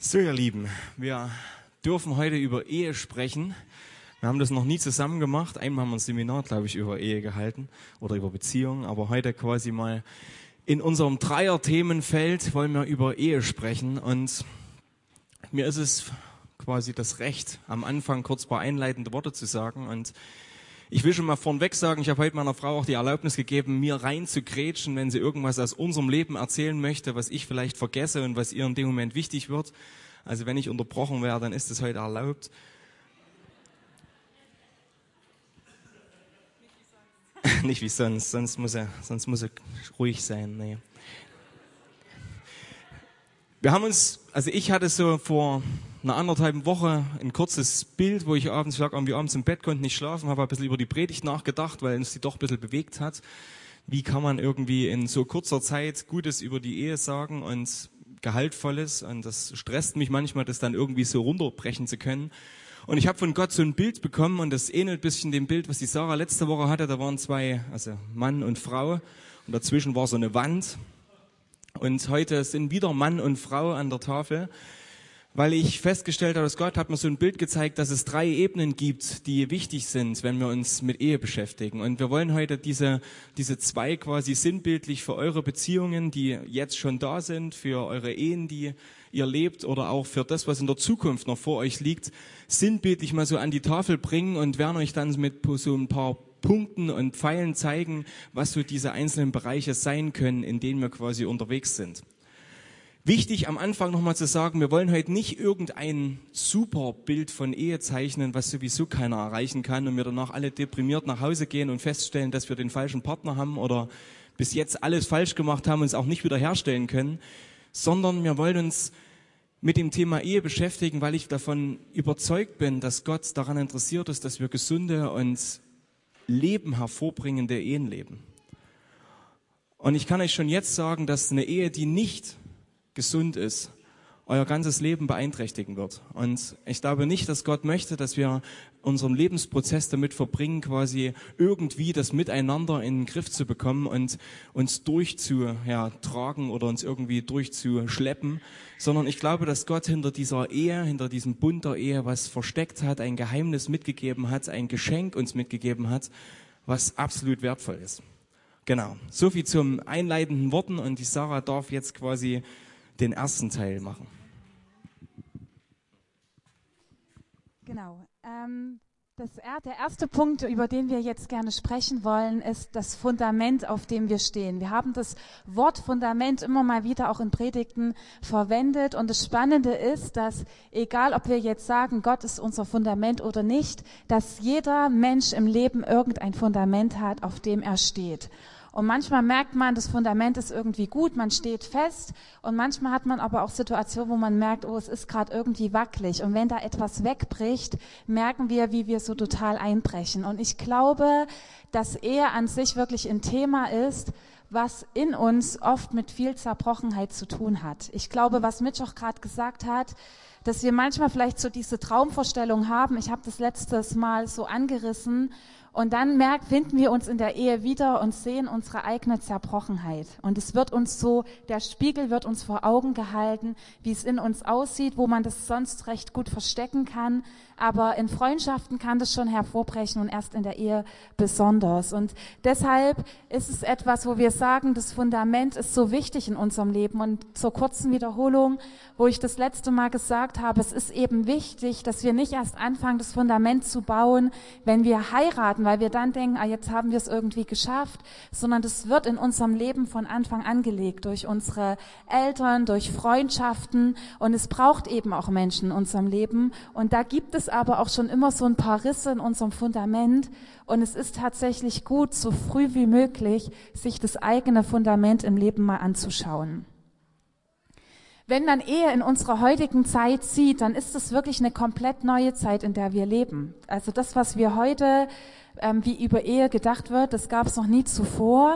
So, ihr Lieben, wir dürfen heute über Ehe sprechen. Wir haben das noch nie zusammen gemacht. Einmal haben wir ein Seminar, glaube ich, über Ehe gehalten oder über Beziehungen. Aber heute quasi mal in unserem Dreier-Themenfeld wollen wir über Ehe sprechen. Und mir ist es quasi das Recht, am Anfang kurz ein paar einleitende Worte zu sagen. Und ich will schon mal vorneweg sagen, ich habe heute meiner Frau auch die Erlaubnis gegeben, mir rein zu grätschen, wenn sie irgendwas aus unserem Leben erzählen möchte, was ich vielleicht vergesse und was ihr in dem Moment wichtig wird. Also wenn ich unterbrochen werde, dann ist es heute erlaubt. Nicht wie sonst, sonst muss er ruhig sein. Nee. Ich hatte so vor einer anderthalben Woche ein kurzes Bild, wo ich lag irgendwie abends im Bett, konnte nicht schlafen, habe ein bisschen über die Predigt nachgedacht, weil es sie doch ein bisschen bewegt hat. Wie kann man irgendwie in so kurzer Zeit Gutes über die Ehe sagen und Gehaltvolles? Und das stresst mich manchmal, das dann irgendwie so runterbrechen zu können. Und ich habe von Gott so ein Bild bekommen und das ähnelt ein bisschen dem Bild, was die Sarah letzte Woche hatte. Da waren zwei, also Mann und Frau, und dazwischen war so eine Wand. Und heute sind wieder Mann und Frau an der Tafel, weil ich festgestellt habe, dass Gott hat mir so ein Bild gezeigt, dass es 3 Ebenen gibt, die wichtig sind, wenn wir uns mit Ehe beschäftigen. Und wir wollen heute diese 2 quasi sinnbildlich für eure Beziehungen, die jetzt schon da sind, für eure Ehen, die ihr lebt, oder auch für das, was in der Zukunft noch vor euch liegt, sinnbildlich mal so an die Tafel bringen und werden euch dann mit so ein paar Punkten und Pfeilen zeigen, was so diese einzelnen Bereiche sein können, in denen wir quasi unterwegs sind. Wichtig am Anfang nochmal zu sagen, wir wollen heute nicht irgendein super Bild von Ehe zeichnen, was sowieso keiner erreichen kann und wir danach alle deprimiert nach Hause gehen und feststellen, dass wir den falschen Partner haben oder bis jetzt alles falsch gemacht haben und es auch nicht wieder herstellen können, sondern wir wollen uns mit dem Thema Ehe beschäftigen, weil ich davon überzeugt bin, dass Gott daran interessiert ist, dass wir gesunde und Leben hervorbringende Ehen leben. Und ich kann euch schon jetzt sagen, dass eine Ehe, die nicht gesund ist, euer ganzes Leben beeinträchtigen wird. Und ich glaube nicht, dass Gott möchte, dass wir unseren Lebensprozess damit verbringen, quasi irgendwie das Miteinander in den Griff zu bekommen und uns durchzutragen oder uns irgendwie durchzuschleppen, sondern ich glaube, dass Gott hinter dieser Ehe, hinter diesem Bund der Ehe was versteckt hat, ein Geheimnis mitgegeben hat, ein Geschenk uns mitgegeben hat, was absolut wertvoll ist. Genau, so viel zum einleitenden Worten und die Sarah darf jetzt quasi den ersten Teil machen. Genau. Der erste Punkt, über den wir jetzt gerne sprechen wollen, ist das Fundament, auf dem wir stehen. Wir haben das Wort Fundament immer mal wieder auch in Predigten verwendet. Und das Spannende ist, dass egal, ob wir jetzt sagen, Gott ist unser Fundament oder nicht, dass jeder Mensch im Leben irgendein Fundament hat, auf dem er steht. Und manchmal merkt man, das Fundament ist irgendwie gut, man steht fest. Und manchmal hat man aber auch Situationen, wo man merkt, oh, es ist gerade irgendwie wackelig. Und wenn da etwas wegbricht, merken wir, wie wir so total einbrechen. Und ich glaube, dass Ehe an sich wirklich ein Thema ist, was in uns oft mit viel Zerbrochenheit zu tun hat. Ich glaube, was Mitch auch gerade gesagt hat, dass wir manchmal vielleicht so diese Traumvorstellung haben. Ich habe das letztes Mal so angerissen. Und dann finden wir uns in der Ehe wieder und sehen unsere eigene Zerbrochenheit. Und es wird uns so, der Spiegel wird uns vor Augen gehalten, wie es in uns aussieht, wo man das sonst recht gut verstecken kann. Aber in Freundschaften kann das schon hervorbrechen und erst in der Ehe besonders. Und deshalb ist es etwas, wo wir sagen, das Fundament ist so wichtig in unserem Leben. Und zur kurzen Wiederholung, wo ich das letzte Mal gesagt habe, es ist eben wichtig, dass wir nicht erst anfangen, das Fundament zu bauen, wenn wir heiraten, weil wir dann denken, jetzt haben wir es irgendwie geschafft, sondern das wird in unserem Leben von Anfang an gelegt, durch unsere Eltern, durch Freundschaften, und es braucht eben auch Menschen in unserem Leben, und da gibt es aber auch schon immer so ein paar Risse in unserem Fundament, und es ist tatsächlich gut, so früh wie möglich sich das eigene Fundament im Leben mal anzuschauen. Wenn man Ehe in unserer heutigen Zeit sieht, dann ist es wirklich eine komplett neue Zeit, in der wir leben. Also das, was wir heute, wie über Ehe gedacht wird, das gab es noch nie zuvor.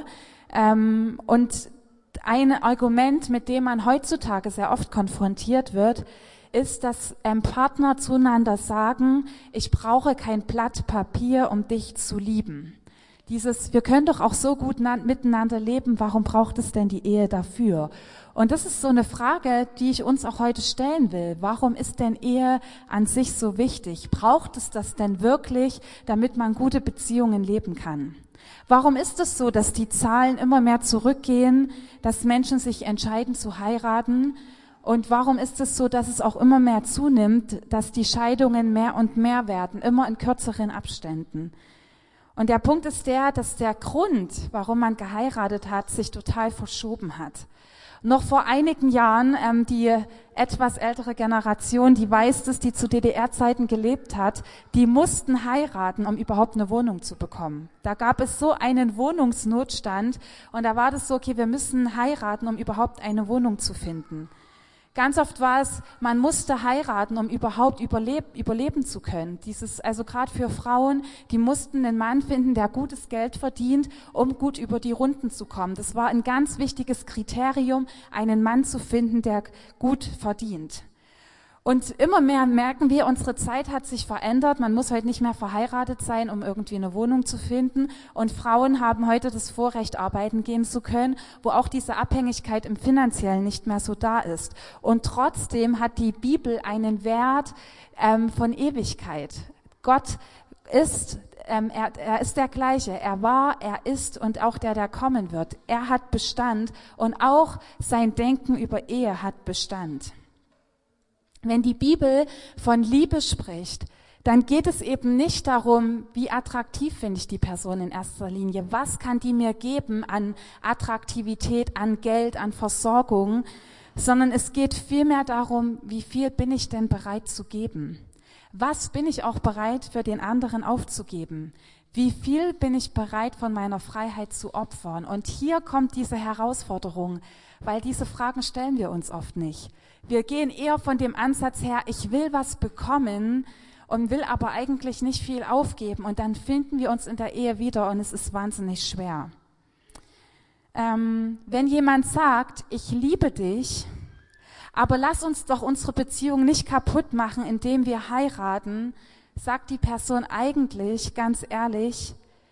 Und ein Argument, mit dem man heutzutage sehr oft konfrontiert wird, ist, dass Partner zueinander sagen, ich brauche kein Blatt Papier, um dich zu lieben. Wir können doch auch so gut miteinander leben, warum braucht es denn die Ehe dafür? Und das ist so eine Frage, die ich uns auch heute stellen will. Warum ist denn Ehe an sich so wichtig? Braucht es das denn wirklich, damit man gute Beziehungen leben kann? Warum ist es so, dass die Zahlen immer mehr zurückgehen, dass Menschen sich entscheiden zu heiraten? Und warum ist es so, dass es auch immer mehr zunimmt, dass die Scheidungen mehr und mehr werden, immer in kürzeren Abständen? Und der Punkt ist dass der Grund, warum man geheiratet hat, sich total verschoben hat. Noch vor einigen Jahren, die etwas ältere Generation, die weiß das, die zu DDR-Zeiten gelebt hat, die mussten heiraten, um überhaupt eine Wohnung zu bekommen. Da gab es so einen Wohnungsnotstand und da war das so, okay, wir müssen heiraten, um überhaupt eine Wohnung zu finden. Ganz oft war es, man musste heiraten, um überhaupt überleben zu können. Also gerade für Frauen, die mussten einen Mann finden, der gutes Geld verdient, um gut über die Runden zu kommen. Das war ein ganz wichtiges Kriterium, einen Mann zu finden, der gut verdient. Und immer mehr merken wir, unsere Zeit hat sich verändert. Man muss heute nicht mehr verheiratet sein, um irgendwie eine Wohnung zu finden. Und Frauen haben heute das Vorrecht, arbeiten gehen zu können, wo auch diese Abhängigkeit im Finanziellen nicht mehr so da ist. Und trotzdem hat die Bibel einen Wert von Ewigkeit. Gott ist er ist der gleiche. Er war, er ist und auch der kommen wird. Er hat Bestand und auch sein Denken über Ehe hat Bestand. Wenn die Bibel von Liebe spricht, dann geht es eben nicht darum, wie attraktiv finde ich die Person in erster Linie. Was kann die mir geben an Attraktivität, an Geld, an Versorgung, sondern es geht vielmehr darum, wie viel bin ich denn bereit zu geben? Was bin ich auch bereit für den anderen aufzugeben? Wie viel bin ich bereit von meiner Freiheit zu opfern? Und hier kommt diese Herausforderung, weil diese Fragen stellen wir uns oft nicht. Wir gehen eher von dem Ansatz her, ich will was bekommen und will aber eigentlich nicht viel aufgeben. Und dann finden wir uns in der Ehe wieder und es ist wahnsinnig schwer. Wenn jemand sagt, ich liebe dich, aber lass uns doch unsere Beziehung nicht kaputt machen, indem wir heiraten, sagt die Person eigentlich ganz ehrlich,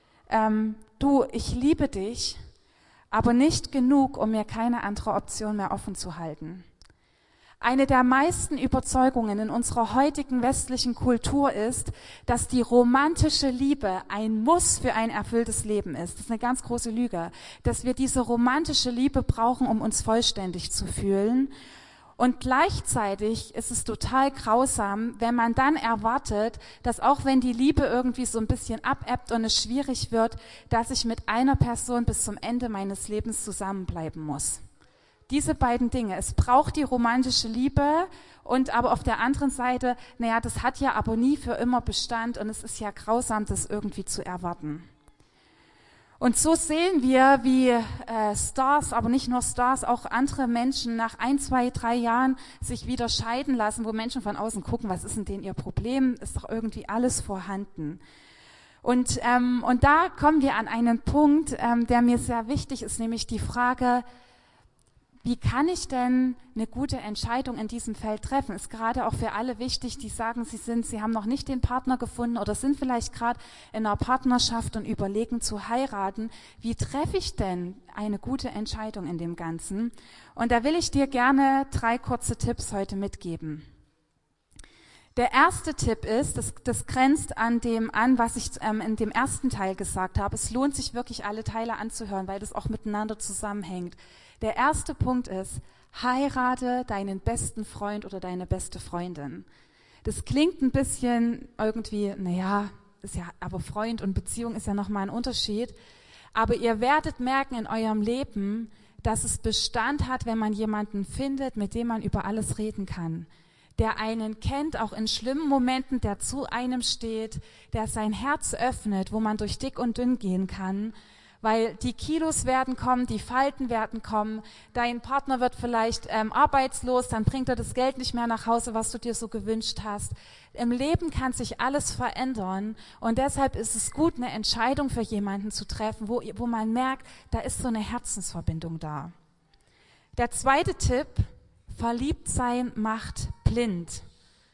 du, ich liebe dich, aber nicht genug, um mir keine andere Option mehr offen zu halten. Eine der meisten Überzeugungen in unserer heutigen westlichen Kultur ist, dass die romantische Liebe ein Muss für ein erfülltes Leben ist. Das ist eine ganz große Lüge, dass wir diese romantische Liebe brauchen, um uns vollständig zu fühlen. Und gleichzeitig ist es total grausam, wenn man dann erwartet, dass auch wenn die Liebe irgendwie so ein bisschen abebbt und es schwierig wird, dass ich mit einer Person bis zum Ende meines Lebens zusammenbleiben muss. Diese beiden Dinge. Es braucht die romantische Liebe und aber auf der anderen Seite, das hat ja aber nie für immer Bestand und es ist ja grausam, das irgendwie zu erwarten. Und so sehen wir, wie Stars, aber nicht nur Stars, auch andere Menschen nach 1, 2, 3 Jahren sich wieder scheiden lassen, wo Menschen von außen gucken, was ist denn ihr Problem? Ist doch irgendwie alles vorhanden. Und da kommen wir an einen Punkt, der mir sehr wichtig ist, nämlich die Frage, wie kann ich denn eine gute Entscheidung in diesem Feld treffen? Ist gerade auch für alle wichtig, die sagen, sie haben noch nicht den Partner gefunden oder sind vielleicht gerade in einer Partnerschaft und überlegen zu heiraten. Wie treffe ich denn eine gute Entscheidung in dem Ganzen? Und da will ich dir gerne 3 kurze Tipps heute mitgeben. Der erste Tipp ist, das grenzt an dem an, was ich in dem ersten Teil gesagt habe. Es lohnt sich wirklich, alle Teile anzuhören, weil das auch miteinander zusammenhängt. Der erste Punkt ist, heirate deinen besten Freund oder deine beste Freundin. Das klingt ein bisschen irgendwie, ist ja, aber Freund und Beziehung ist ja nochmal ein Unterschied. Aber ihr werdet merken in eurem Leben, dass es Bestand hat, wenn man jemanden findet, mit dem man über alles reden kann. Der einen kennt, auch in schlimmen Momenten, der zu einem steht, der sein Herz öffnet, wo man durch dick und dünn gehen kann. Weil die Kilos werden kommen, die Falten werden kommen, dein Partner wird vielleicht arbeitslos, dann bringt er das Geld nicht mehr nach Hause, was du dir so gewünscht hast. Im Leben kann sich alles verändern und deshalb ist es gut, eine Entscheidung für jemanden zu treffen, wo man merkt, da ist so eine Herzensverbindung da. Der zweite Tipp, verliebt sein macht blind.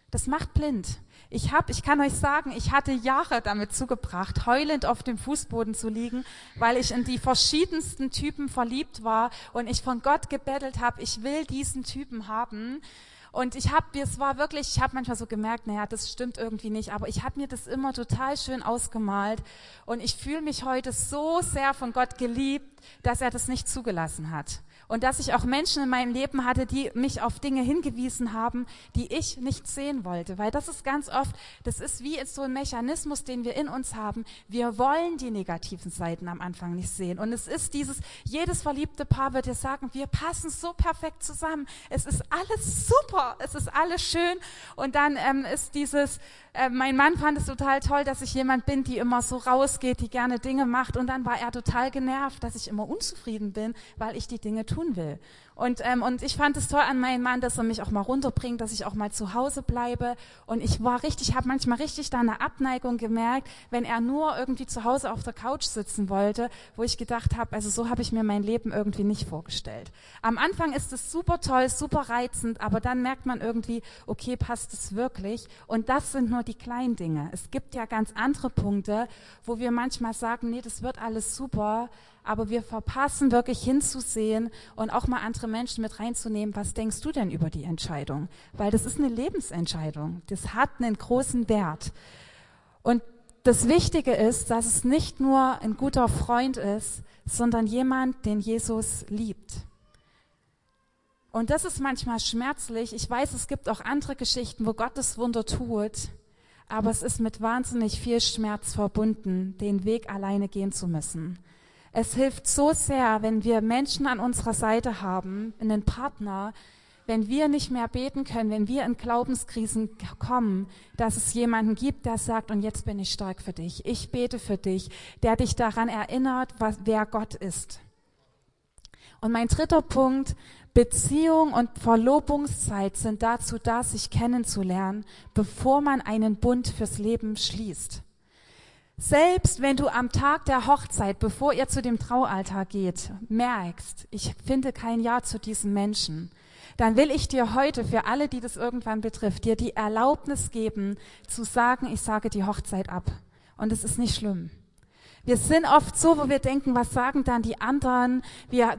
Das macht blind. Ich kann euch sagen, ich hatte Jahre damit zugebracht, heulend auf dem Fußboden zu liegen, weil ich in die verschiedensten Typen verliebt war und ich von Gott gebettelt habe, ich will diesen Typen haben. Und ich habe manchmal so gemerkt, naja, das stimmt irgendwie nicht, aber ich habe mir das immer total schön ausgemalt und ich fühle mich heute so sehr von Gott geliebt, dass er das nicht zugelassen hat. Und dass ich auch Menschen in meinem Leben hatte, die mich auf Dinge hingewiesen haben, die ich nicht sehen wollte. Weil das ist ganz oft, das ist wie so ein Mechanismus, den wir in uns haben. Wir wollen die negativen Seiten am Anfang nicht sehen. Und es ist jedes verliebte Paar wird dir sagen, wir passen so perfekt zusammen. Es ist alles super, es ist alles schön. Und dann ist mein Mann fand es total toll, dass ich jemand bin, die immer so rausgeht, die gerne Dinge macht. Und dann war er total genervt, dass ich immer unzufrieden bin, weil ich die Dinge tun will. Und ich fand es toll an meinem Mann, dass er mich auch mal runterbringt, dass ich auch mal zu Hause bleibe. Und ich habe manchmal richtig da eine Abneigung gemerkt, wenn er nur irgendwie zu Hause auf der Couch sitzen wollte, wo ich gedacht habe, also so habe ich mir mein Leben irgendwie nicht vorgestellt. Am Anfang ist es super toll, super reizend, aber dann merkt man irgendwie, okay, passt es wirklich? Und das sind nur die kleinen Dinge. Es gibt ja ganz andere Punkte, wo wir manchmal sagen, nee, das wird alles super, aber wir verpassen wirklich hinzusehen und auch mal andere Menschen mit reinzunehmen. Was denkst du denn über die Entscheidung? Weil das ist eine Lebensentscheidung. Das hat einen großen Wert. Und das Wichtige ist, dass es nicht nur ein guter Freund ist, sondern jemand, den Jesus liebt. Und das ist manchmal schmerzlich. Ich weiß, es gibt auch andere Geschichten, wo Gott das Wunder tut, aber es ist mit wahnsinnig viel Schmerz verbunden, den Weg alleine gehen zu müssen. Es hilft so sehr, wenn wir Menschen an unserer Seite haben, einen Partner, wenn wir nicht mehr beten können, wenn wir in Glaubenskrisen kommen, dass es jemanden gibt, der sagt, und jetzt bin ich stark für dich, ich bete für dich, der dich daran erinnert, wer Gott ist. Und mein dritter Punkt, Beziehung und Verlobungszeit sind dazu da, sich kennenzulernen, bevor man einen Bund fürs Leben schließt. Selbst wenn du am Tag der Hochzeit, bevor ihr zu dem Traualtar geht, merkst, ich finde kein Ja zu diesem Menschen, dann will ich dir heute, für alle, die das irgendwann betrifft, dir die Erlaubnis geben, zu sagen, ich sage die Hochzeit ab. Und es ist nicht schlimm. Wir sind oft so, wo wir denken, was sagen dann die anderen? Wir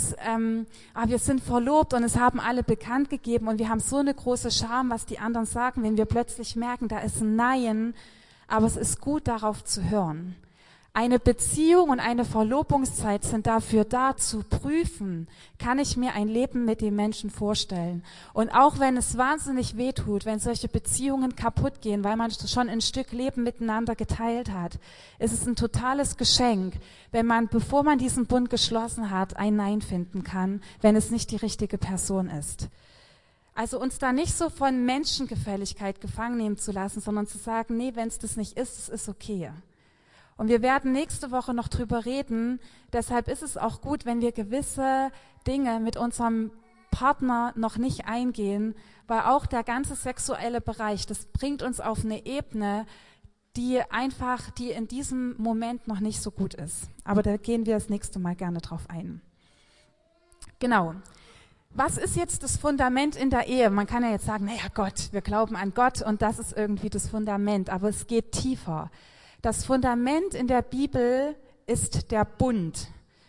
sind verlobt und es haben alle bekannt gegeben und wir haben so eine große Scham, was die anderen sagen, wenn wir plötzlich merken, da ist ein Nein. Aber es ist gut, darauf zu hören. Eine Beziehung und eine Verlobungszeit sind dafür da, zu prüfen, kann ich mir ein Leben mit dem Menschen vorstellen. Und auch wenn es wahnsinnig wehtut, wenn solche Beziehungen kaputt gehen, weil man schon ein Stück Leben miteinander geteilt hat, ist es ein totales Geschenk, wenn man, bevor man diesen Bund geschlossen hat, ein Nein finden kann, wenn es nicht die richtige Person ist. Also uns da nicht so von Menschengefälligkeit gefangen nehmen zu lassen, sondern zu sagen, nee, wenn es das nicht ist, es ist okay. Und wir werden nächste Woche noch drüber reden. Deshalb ist es auch gut, wenn wir gewisse Dinge mit unserem Partner noch nicht eingehen, weil auch der ganze sexuelle Bereich, das bringt uns auf eine Ebene, die in diesem Moment noch nicht so gut ist. Aber da gehen wir das nächste Mal gerne drauf ein. Genau. Was ist jetzt das Fundament in der Ehe? Man kann ja jetzt sagen, naja Gott, wir glauben an Gott und das ist irgendwie das Fundament, aber es geht tiefer. Das Fundament in der Bibel ist der Bund.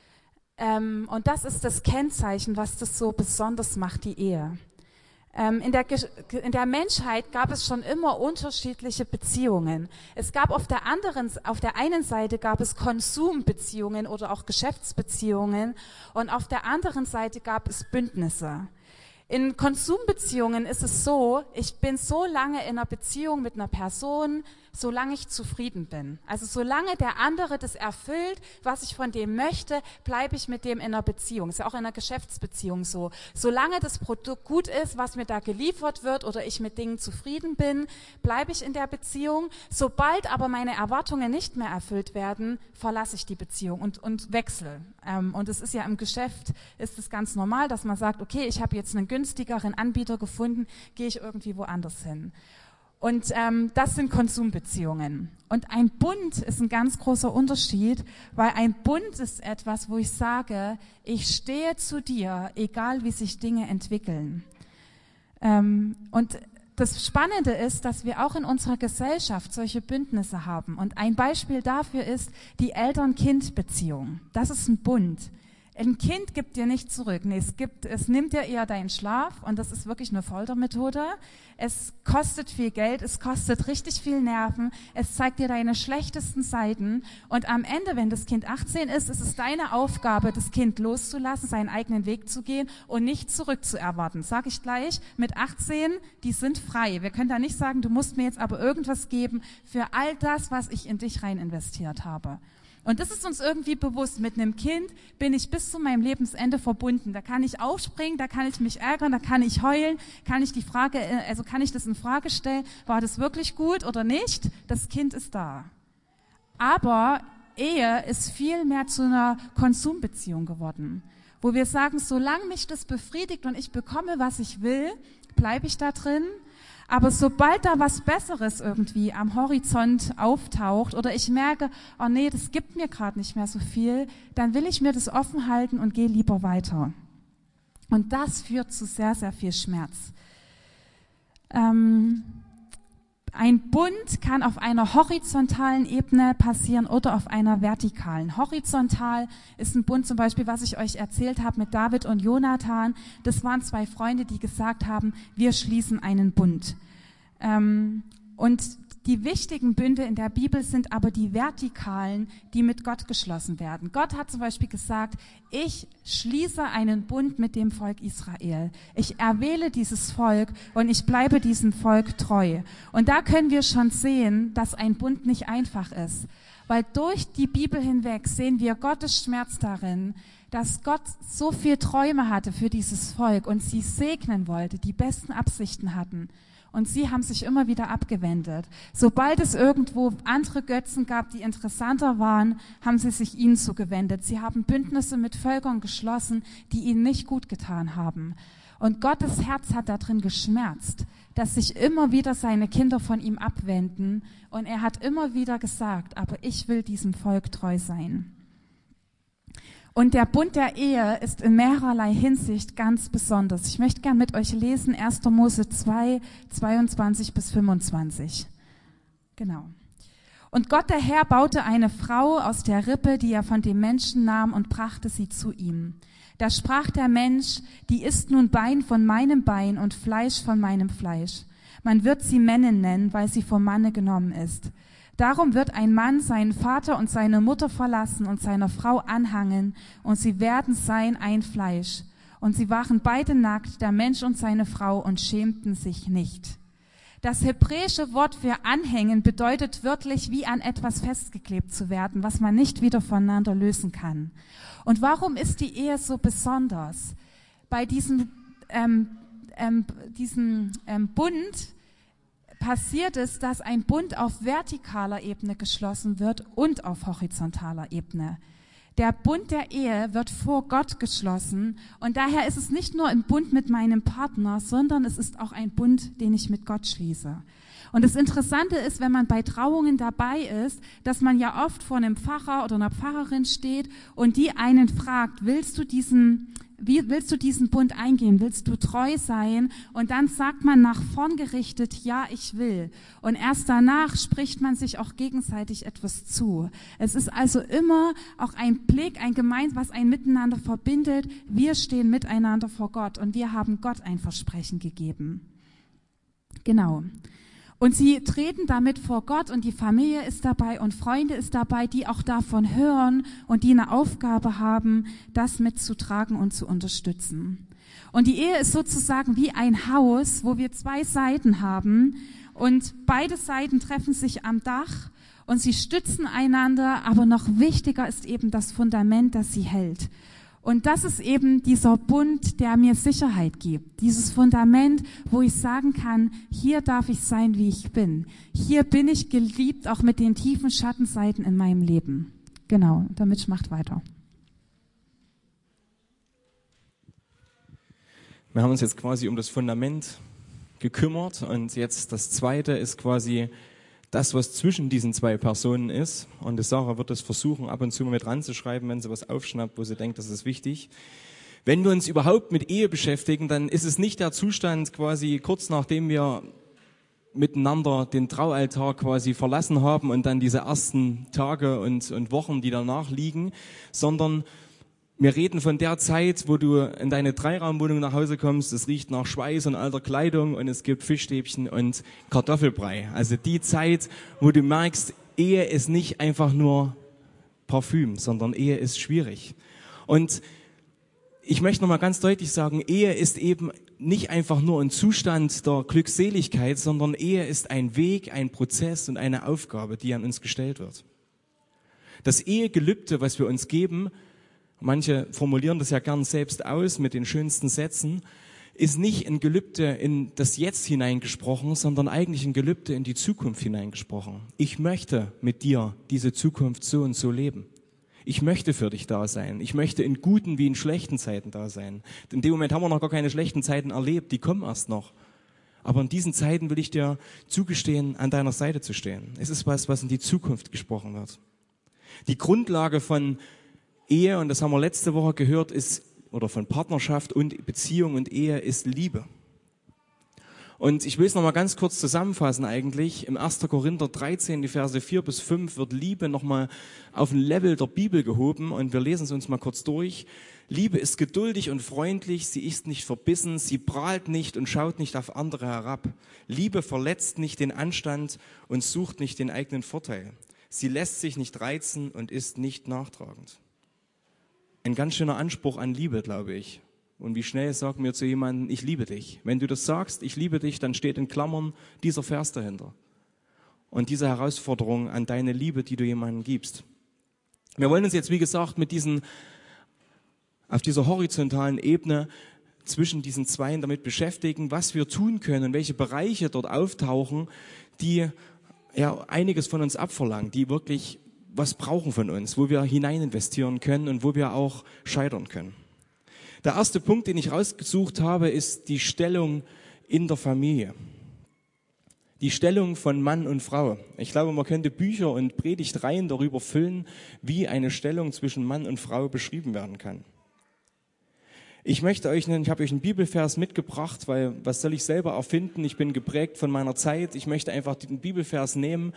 Und das ist das Kennzeichen, was das so besonders macht, die Ehe. In der Menschheit gab es schon immer unterschiedliche Beziehungen. Es gab auf der einen Seite gab es Konsumbeziehungen oder auch Geschäftsbeziehungen und auf der anderen Seite gab es Bündnisse. In Konsumbeziehungen ist es so, ich bin so lange in einer Beziehung mit einer Person, solange ich zufrieden bin. Also solange der andere das erfüllt, was ich von dem möchte, bleibe ich mit dem in einer Beziehung. Ist ja auch in einer Geschäftsbeziehung so. Solange das Produkt gut ist, was mir da geliefert wird oder ich mit Dingen zufrieden bin, bleibe ich in der Beziehung. Sobald aber meine Erwartungen nicht mehr erfüllt werden, verlasse ich die Beziehung und wechsle. Und es ist ja im Geschäft, ist es ganz normal, dass man sagt, okay, ich habe jetzt einen günstigeren Anbieter gefunden, gehe ich irgendwie woanders hin. Und das sind Konsumbeziehungen. Und ein Bund ist ein ganz großer Unterschied, weil ein Bund ist etwas, wo ich sage, ich stehe zu dir, egal wie sich Dinge entwickeln. Und das Spannende ist, dass wir auch in unserer Gesellschaft solche Bündnisse haben. Und ein Beispiel dafür ist die Eltern-Kind-Beziehung. Das ist ein Bund. Ein Kind gibt dir nicht zurück. Nee, es nimmt dir eher deinen Schlaf und das ist wirklich eine Foltermethode. Es kostet viel Geld, es kostet richtig viel Nerven, es zeigt dir deine schlechtesten Seiten und am Ende, wenn das Kind 18 ist es deine Aufgabe, das Kind loszulassen, seinen eigenen Weg zu gehen und nicht zurückzuerwarten. Sag ich gleich, mit 18, die sind frei. Wir können da nicht sagen, du musst mir jetzt aber irgendwas geben für all das, was ich in dich rein investiert habe. Und das ist uns irgendwie bewusst. Mit einem Kind bin ich bis zu meinem Lebensende verbunden. Da kann ich aufspringen, da kann ich mich ärgern, da kann ich heulen, kann ich das in Frage stellen, war das wirklich gut oder nicht? Das Kind ist da. Aber Ehe ist viel mehr zu einer Konsumbeziehung geworden, wo wir sagen, solange mich das befriedigt und ich bekomme, was ich will, bleibe ich da drin. Aber sobald da was Besseres irgendwie am Horizont auftaucht oder ich merke, oh nee, das gibt mir gerade nicht mehr so viel, dann will ich mir das offen halten und gehe lieber weiter. Und das führt zu sehr, sehr viel Schmerz. Ein Bund kann auf einer horizontalen Ebene passieren oder auf einer vertikalen. Horizontal ist ein Bund zum Beispiel, was ich euch erzählt habe mit David und Jonathan. Das waren 2 Freunde, die gesagt haben, wir schließen einen Bund. Und die wichtigen Bünde in der Bibel sind aber die vertikalen, die mit Gott geschlossen werden. Gott hat zum Beispiel gesagt, ich schließe einen Bund mit dem Volk Israel. Ich erwähle dieses Volk und ich bleibe diesem Volk treu. Und da können wir schon sehen, dass ein Bund nicht einfach ist. Weil durch die Bibel hinweg sehen wir Gottes Schmerz darin, dass Gott so viel Träume hatte für dieses Volk und sie segnen wollte, die besten Absichten hatten. Und sie haben sich immer wieder abgewendet. Sobald es irgendwo andere Götzen gab, die interessanter waren, haben sie sich ihnen zugewendet. Sie haben Bündnisse mit Völkern geschlossen, die ihnen nicht gut getan haben. Und Gottes Herz hat darin geschmerzt, dass sich immer wieder seine Kinder von ihm abwenden. Und er hat immer wieder gesagt, aber ich will diesem Volk treu sein. Und der Bund der Ehe ist in mehrerlei Hinsicht ganz besonders. Ich möchte gern mit euch lesen 1. Mose 2, 22 bis 25. Genau. Und Gott der Herr baute eine Frau aus der Rippe, die er von dem Menschen nahm, und brachte sie zu ihm. Da sprach der Mensch, die ist nun Bein von meinem Bein und Fleisch von meinem Fleisch. Man wird sie Männin nennen, weil sie vom Manne genommen ist. Darum wird ein Mann seinen Vater und seine Mutter verlassen und seiner Frau anhangen, und sie werden sein ein Fleisch. Und sie waren beide nackt, der Mensch und seine Frau, und schämten sich nicht. Das hebräische Wort für anhängen bedeutet wörtlich, wie an etwas festgeklebt zu werden, was man nicht wieder voneinander lösen kann. Und warum ist die Ehe so besonders? Bei diesem Bund passiert es, dass ein Bund auf vertikaler Ebene geschlossen wird und auf horizontaler Ebene. Der Bund der Ehe wird vor Gott geschlossen und daher ist es nicht nur ein Bund mit meinem Partner, sondern es ist auch ein Bund, den ich mit Gott schließe. Und das Interessante ist, wenn man bei Trauungen dabei ist, dass man ja oft vor einem Pfarrer oder einer Pfarrerin steht und die einen fragt, willst du diesen Bund eingehen? Willst du treu sein? Und dann sagt man nach vorn gerichtet, ja, ich will. Und erst danach spricht man sich auch gegenseitig etwas zu. Es ist also immer auch ein Blick, was ein Miteinander verbindet. Wir stehen miteinander vor Gott und wir haben Gott ein Versprechen gegeben. Genau. Und sie treten damit vor Gott und die Familie ist dabei und Freunde ist dabei, die auch davon hören und die eine Aufgabe haben, das mitzutragen und zu unterstützen. Und die Ehe ist sozusagen wie ein Haus, wo wir 2 Seiten haben und beide Seiten treffen sich am Dach und sie stützen einander, aber noch wichtiger ist eben das Fundament, das sie hält. Und das ist eben dieser Bund, der mir Sicherheit gibt. Dieses Fundament, wo ich sagen kann, hier darf ich sein, wie ich bin. Hier bin ich geliebt, auch mit den tiefen Schattenseiten in meinem Leben. Genau, der Mitch macht weiter. Wir haben uns jetzt quasi um das Fundament gekümmert und jetzt das Zweite ist quasi das, was zwischen diesen 2 Personen ist. Und die Sarah wird das versuchen, ab und zu mal mit ranzuschreiben, wenn sie was aufschnappt, wo sie denkt, das ist wichtig. Wenn wir uns überhaupt mit Ehe beschäftigen, dann ist es nicht der Zustand quasi kurz nachdem wir miteinander den Traualtar quasi verlassen haben und dann diese ersten Tage und Wochen, die danach liegen, sondern wir reden von der Zeit, wo du in deine Dreiraumwohnung nach Hause kommst, es riecht nach Schweiß und alter Kleidung und es gibt Fischstäbchen und Kartoffelbrei. Also die Zeit, wo du merkst, Ehe ist nicht einfach nur Parfüm, sondern Ehe ist schwierig. Und ich möchte nochmal ganz deutlich sagen, Ehe ist eben nicht einfach nur ein Zustand der Glückseligkeit, sondern Ehe ist ein Weg, ein Prozess und eine Aufgabe, die an uns gestellt wird. Das Ehegelübde, was wir uns geben, manche formulieren das ja gern selbst aus mit den schönsten Sätzen, ist nicht ein Gelübde in das Jetzt hineingesprochen, sondern eigentlich ein Gelübde in die Zukunft hineingesprochen. Ich möchte mit dir diese Zukunft so und so leben. Ich möchte für dich da sein. Ich möchte in guten wie in schlechten Zeiten da sein. In dem Moment haben wir noch gar keine schlechten Zeiten erlebt, die kommen erst noch. Aber in diesen Zeiten will ich dir zugestehen, an deiner Seite zu stehen. Es ist was in die Zukunft gesprochen wird. Die Grundlage von Ehe, und das haben wir letzte Woche gehört, oder von Partnerschaft und Beziehung und Ehe ist Liebe. Und ich will es nochmal ganz kurz zusammenfassen eigentlich. Im 1. Korinther 13, die Verse 4 bis 5, wird Liebe nochmal auf ein Level der Bibel gehoben und wir lesen es uns mal kurz durch. Liebe ist geduldig und freundlich, sie ist nicht verbissen, sie prahlt nicht und schaut nicht auf andere herab. Liebe verletzt nicht den Anstand und sucht nicht den eigenen Vorteil. Sie lässt sich nicht reizen und ist nicht nachtragend. Ein ganz schöner Anspruch an Liebe, glaube ich. Und wie schnell sagen wir zu jemandem, ich liebe dich. Wenn du das sagst, ich liebe dich, dann steht in Klammern dieser Vers dahinter. Und diese Herausforderung an deine Liebe, die du jemandem gibst. Wir wollen uns jetzt, wie gesagt, auf dieser horizontalen Ebene zwischen diesen Zweien damit beschäftigen, was wir tun können, welche Bereiche dort auftauchen, die ja einiges von uns abverlangen, die wirklich was brauchen von uns, wo wir hinein investieren können und wo wir auch scheitern können. Der erste Punkt, den ich rausgesucht habe, ist die Stellung in der Familie. Die Stellung von Mann und Frau. Ich glaube, man könnte Bücher und Predigtreihen darüber füllen, wie eine Stellung zwischen Mann und Frau beschrieben werden kann. Ich habe euch einen Bibelvers mitgebracht, weil was soll ich selber erfinden? Ich bin geprägt von meiner Zeit. Ich möchte einfach den Bibelvers nehmen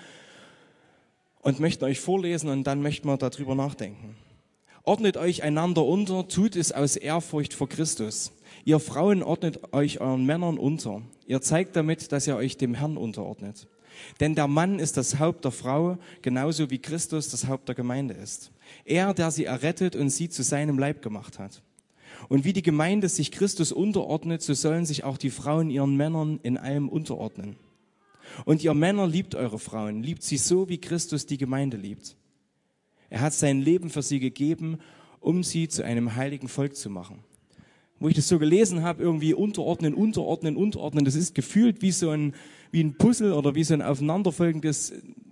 und möchte euch vorlesen und dann möchten wir darüber nachdenken. Ordnet euch einander unter, tut es aus Ehrfurcht vor Christus. Ihr Frauen ordnet euch euren Männern unter. Ihr zeigt damit, dass ihr euch dem Herrn unterordnet. Denn der Mann ist das Haupt der Frau, genauso wie Christus das Haupt der Gemeinde ist. Er, der sie errettet und sie zu seinem Leib gemacht hat. Und wie die Gemeinde sich Christus unterordnet, so sollen sich auch die Frauen ihren Männern in allem unterordnen. Und ihr Männer, liebt eure Frauen, liebt sie so, wie Christus die Gemeinde liebt. Er hat sein Leben für sie gegeben, um sie zu einem heiligen Volk zu machen. Wo ich das so gelesen habe, irgendwie unterordnen, das ist gefühlt wie ein Puzzle oder wie so ein aufeinanderfolgendes,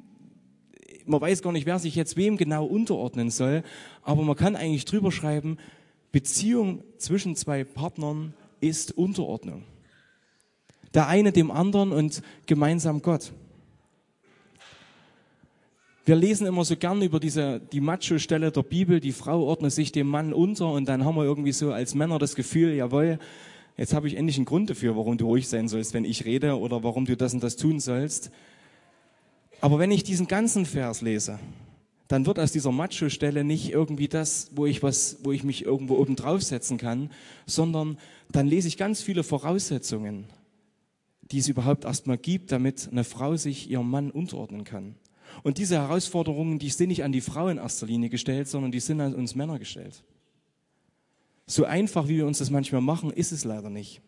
man weiß gar nicht, wer sich jetzt wem genau unterordnen soll, aber man kann eigentlich drüber schreiben, Beziehung zwischen zwei Partnern ist Unterordnung. Der eine dem anderen und gemeinsam Gott. Wir lesen immer so gern über die Macho-Stelle der Bibel, die Frau ordnet sich dem Mann unter und dann haben wir irgendwie so als Männer das Gefühl, jawohl, jetzt habe ich endlich einen Grund dafür, warum du ruhig sein sollst, wenn ich rede oder warum du das und das tun sollst. Aber wenn ich diesen ganzen Vers lese, dann wird aus dieser Macho-Stelle nicht irgendwie das, wo ich mich irgendwo oben draufsetzen kann, sondern dann lese ich ganz viele Voraussetzungen, die es überhaupt erstmal gibt, damit eine Frau sich ihrem Mann unterordnen kann. Und diese Herausforderungen, die sind nicht an die Frau in erster Linie gestellt, sondern die sind an uns Männer gestellt. So einfach, wie wir uns das manchmal machen, ist es leider nicht.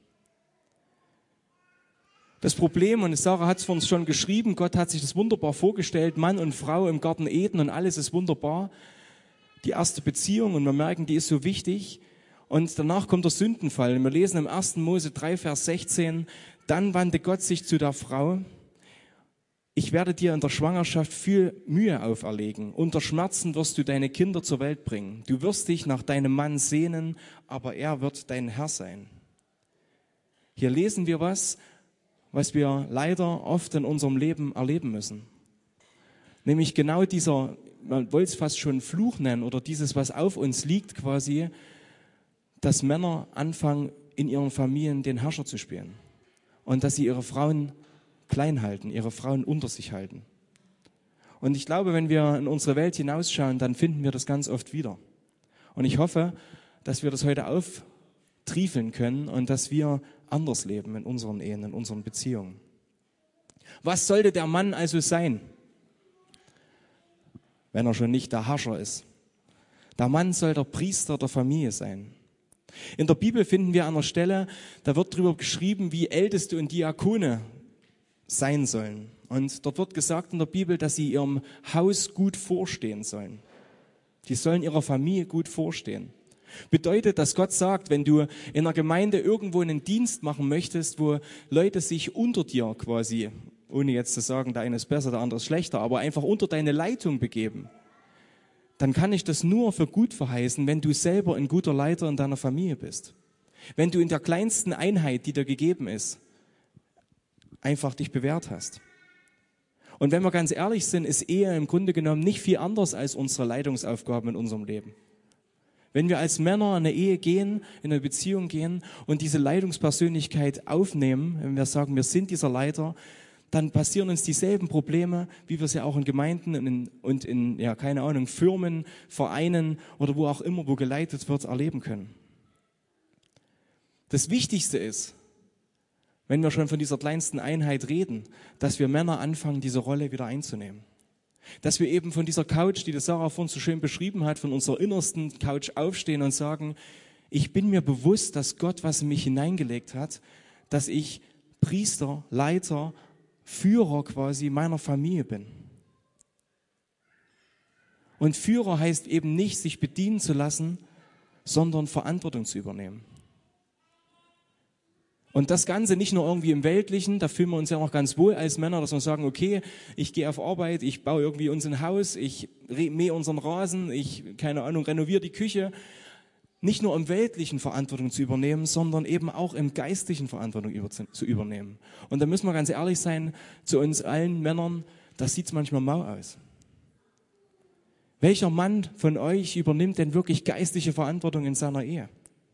Das Problem, und Sarah hat es vor uns schon geschrieben, Gott hat sich das wunderbar vorgestellt, Mann und Frau im Garten Eden und alles ist wunderbar. Die erste Beziehung, und wir merken, die ist so wichtig. Und danach kommt der Sündenfall. Und wir lesen im 1. Mose 3, Vers 16, dann wandte Gott sich zu der Frau: Ich werde dir in der Schwangerschaft viel Mühe auferlegen. Unter Schmerzen wirst du deine Kinder zur Welt bringen. Du wirst dich nach deinem Mann sehnen, aber er wird dein Herr sein. Hier lesen wir was wir leider oft in unserem Leben erleben müssen. Nämlich genau dieser, man wollte es fast schon Fluch nennen, oder dieses, was auf uns liegt quasi, dass Männer anfangen, in ihren Familien den Herrscher zu spielen. Und dass sie ihre Frauen klein halten, ihre Frauen unter sich halten. Und ich glaube, wenn wir in unsere Welt hinausschauen, dann finden wir das ganz oft wieder. Und ich hoffe, dass wir das heute auftriefeln können und dass wir anders leben in unseren Ehen, in unseren Beziehungen. Was sollte der Mann also sein, wenn er schon nicht der Herrscher ist? Der Mann soll der Priester der Familie sein. In der Bibel finden wir an einer Stelle, da wird darüber geschrieben, wie Älteste und Diakone sein sollen. Und dort wird gesagt in der Bibel, dass sie ihrem Haus gut vorstehen sollen. Die sollen ihrer Familie gut vorstehen. Bedeutet, dass Gott sagt, wenn du in einer Gemeinde irgendwo einen Dienst machen möchtest, wo Leute sich unter dir quasi, ohne jetzt zu sagen, der eine ist besser, der andere ist schlechter, aber einfach unter deine Leitung begeben, dann kann ich das nur für gut verheißen, wenn du selber ein guter Leiter in deiner Familie bist. Wenn du in der kleinsten Einheit, die dir gegeben ist, einfach dich bewährt hast. Und wenn wir ganz ehrlich sind, ist Ehe im Grunde genommen nicht viel anders als unsere Leitungsaufgaben in unserem Leben. Wenn wir als Männer in eine Ehe gehen, in eine Beziehung gehen und diese Leitungspersönlichkeit aufnehmen, wenn wir sagen, wir sind dieser Leiter, dann passieren uns dieselben Probleme, wie wir sie auch in Gemeinden und in ja, keine Ahnung, Firmen, Vereinen oder wo auch immer, wo geleitet wird, erleben können. Das Wichtigste ist, wenn wir schon von dieser kleinsten Einheit reden, dass wir Männer anfangen, diese Rolle wieder einzunehmen. Dass wir eben von dieser Couch, die Sarah vorhin so schön beschrieben hat, von unserer innersten Couch aufstehen und sagen, ich bin mir bewusst, dass Gott was in mich hineingelegt hat, dass ich Priester, Leiter, Führer quasi meiner Familie bin. Und Führer heißt eben nicht, sich bedienen zu lassen, sondern Verantwortung zu übernehmen. Und das Ganze nicht nur irgendwie im Weltlichen, da fühlen wir uns ja auch ganz wohl als Männer, dass wir sagen, okay, ich gehe auf Arbeit, ich baue irgendwie uns ein Haus, ich mähe unseren Rasen, ich, keine Ahnung, renoviere die Küche. Nicht nur im Weltlichen Verantwortung zu übernehmen, sondern eben auch im Geistlichen Verantwortung zu übernehmen. Und da müssen wir ganz ehrlich sein, zu uns allen Männern, das sieht manchmal mau aus. Welcher Mann von euch übernimmt denn wirklich geistliche Verantwortung in seiner Ehe?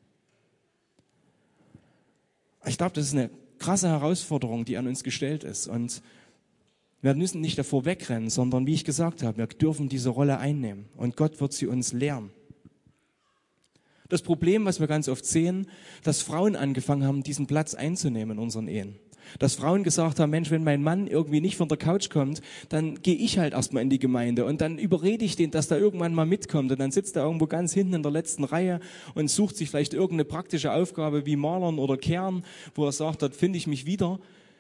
Ich glaube, das ist eine krasse Herausforderung, die an uns gestellt ist. Und wir müssen nicht davor wegrennen, sondern wie ich gesagt habe, wir dürfen diese Rolle einnehmen. Und Gott wird sie uns lehren. Das Problem, was wir ganz oft sehen, dass Frauen angefangen haben, diesen Platz einzunehmen in unseren Ehen. Dass Frauen gesagt haben, Mensch, wenn mein Mann irgendwie nicht von der Couch kommt, dann gehe ich halt erstmal in die Gemeinde und dann überrede ich den, dass da irgendwann mal mitkommt und dann sitzt er irgendwo ganz hinten in der letzten Reihe und sucht sich vielleicht irgendeine praktische Aufgabe wie Malern oder Kehren, wo er sagt, dort finde ich mich wieder.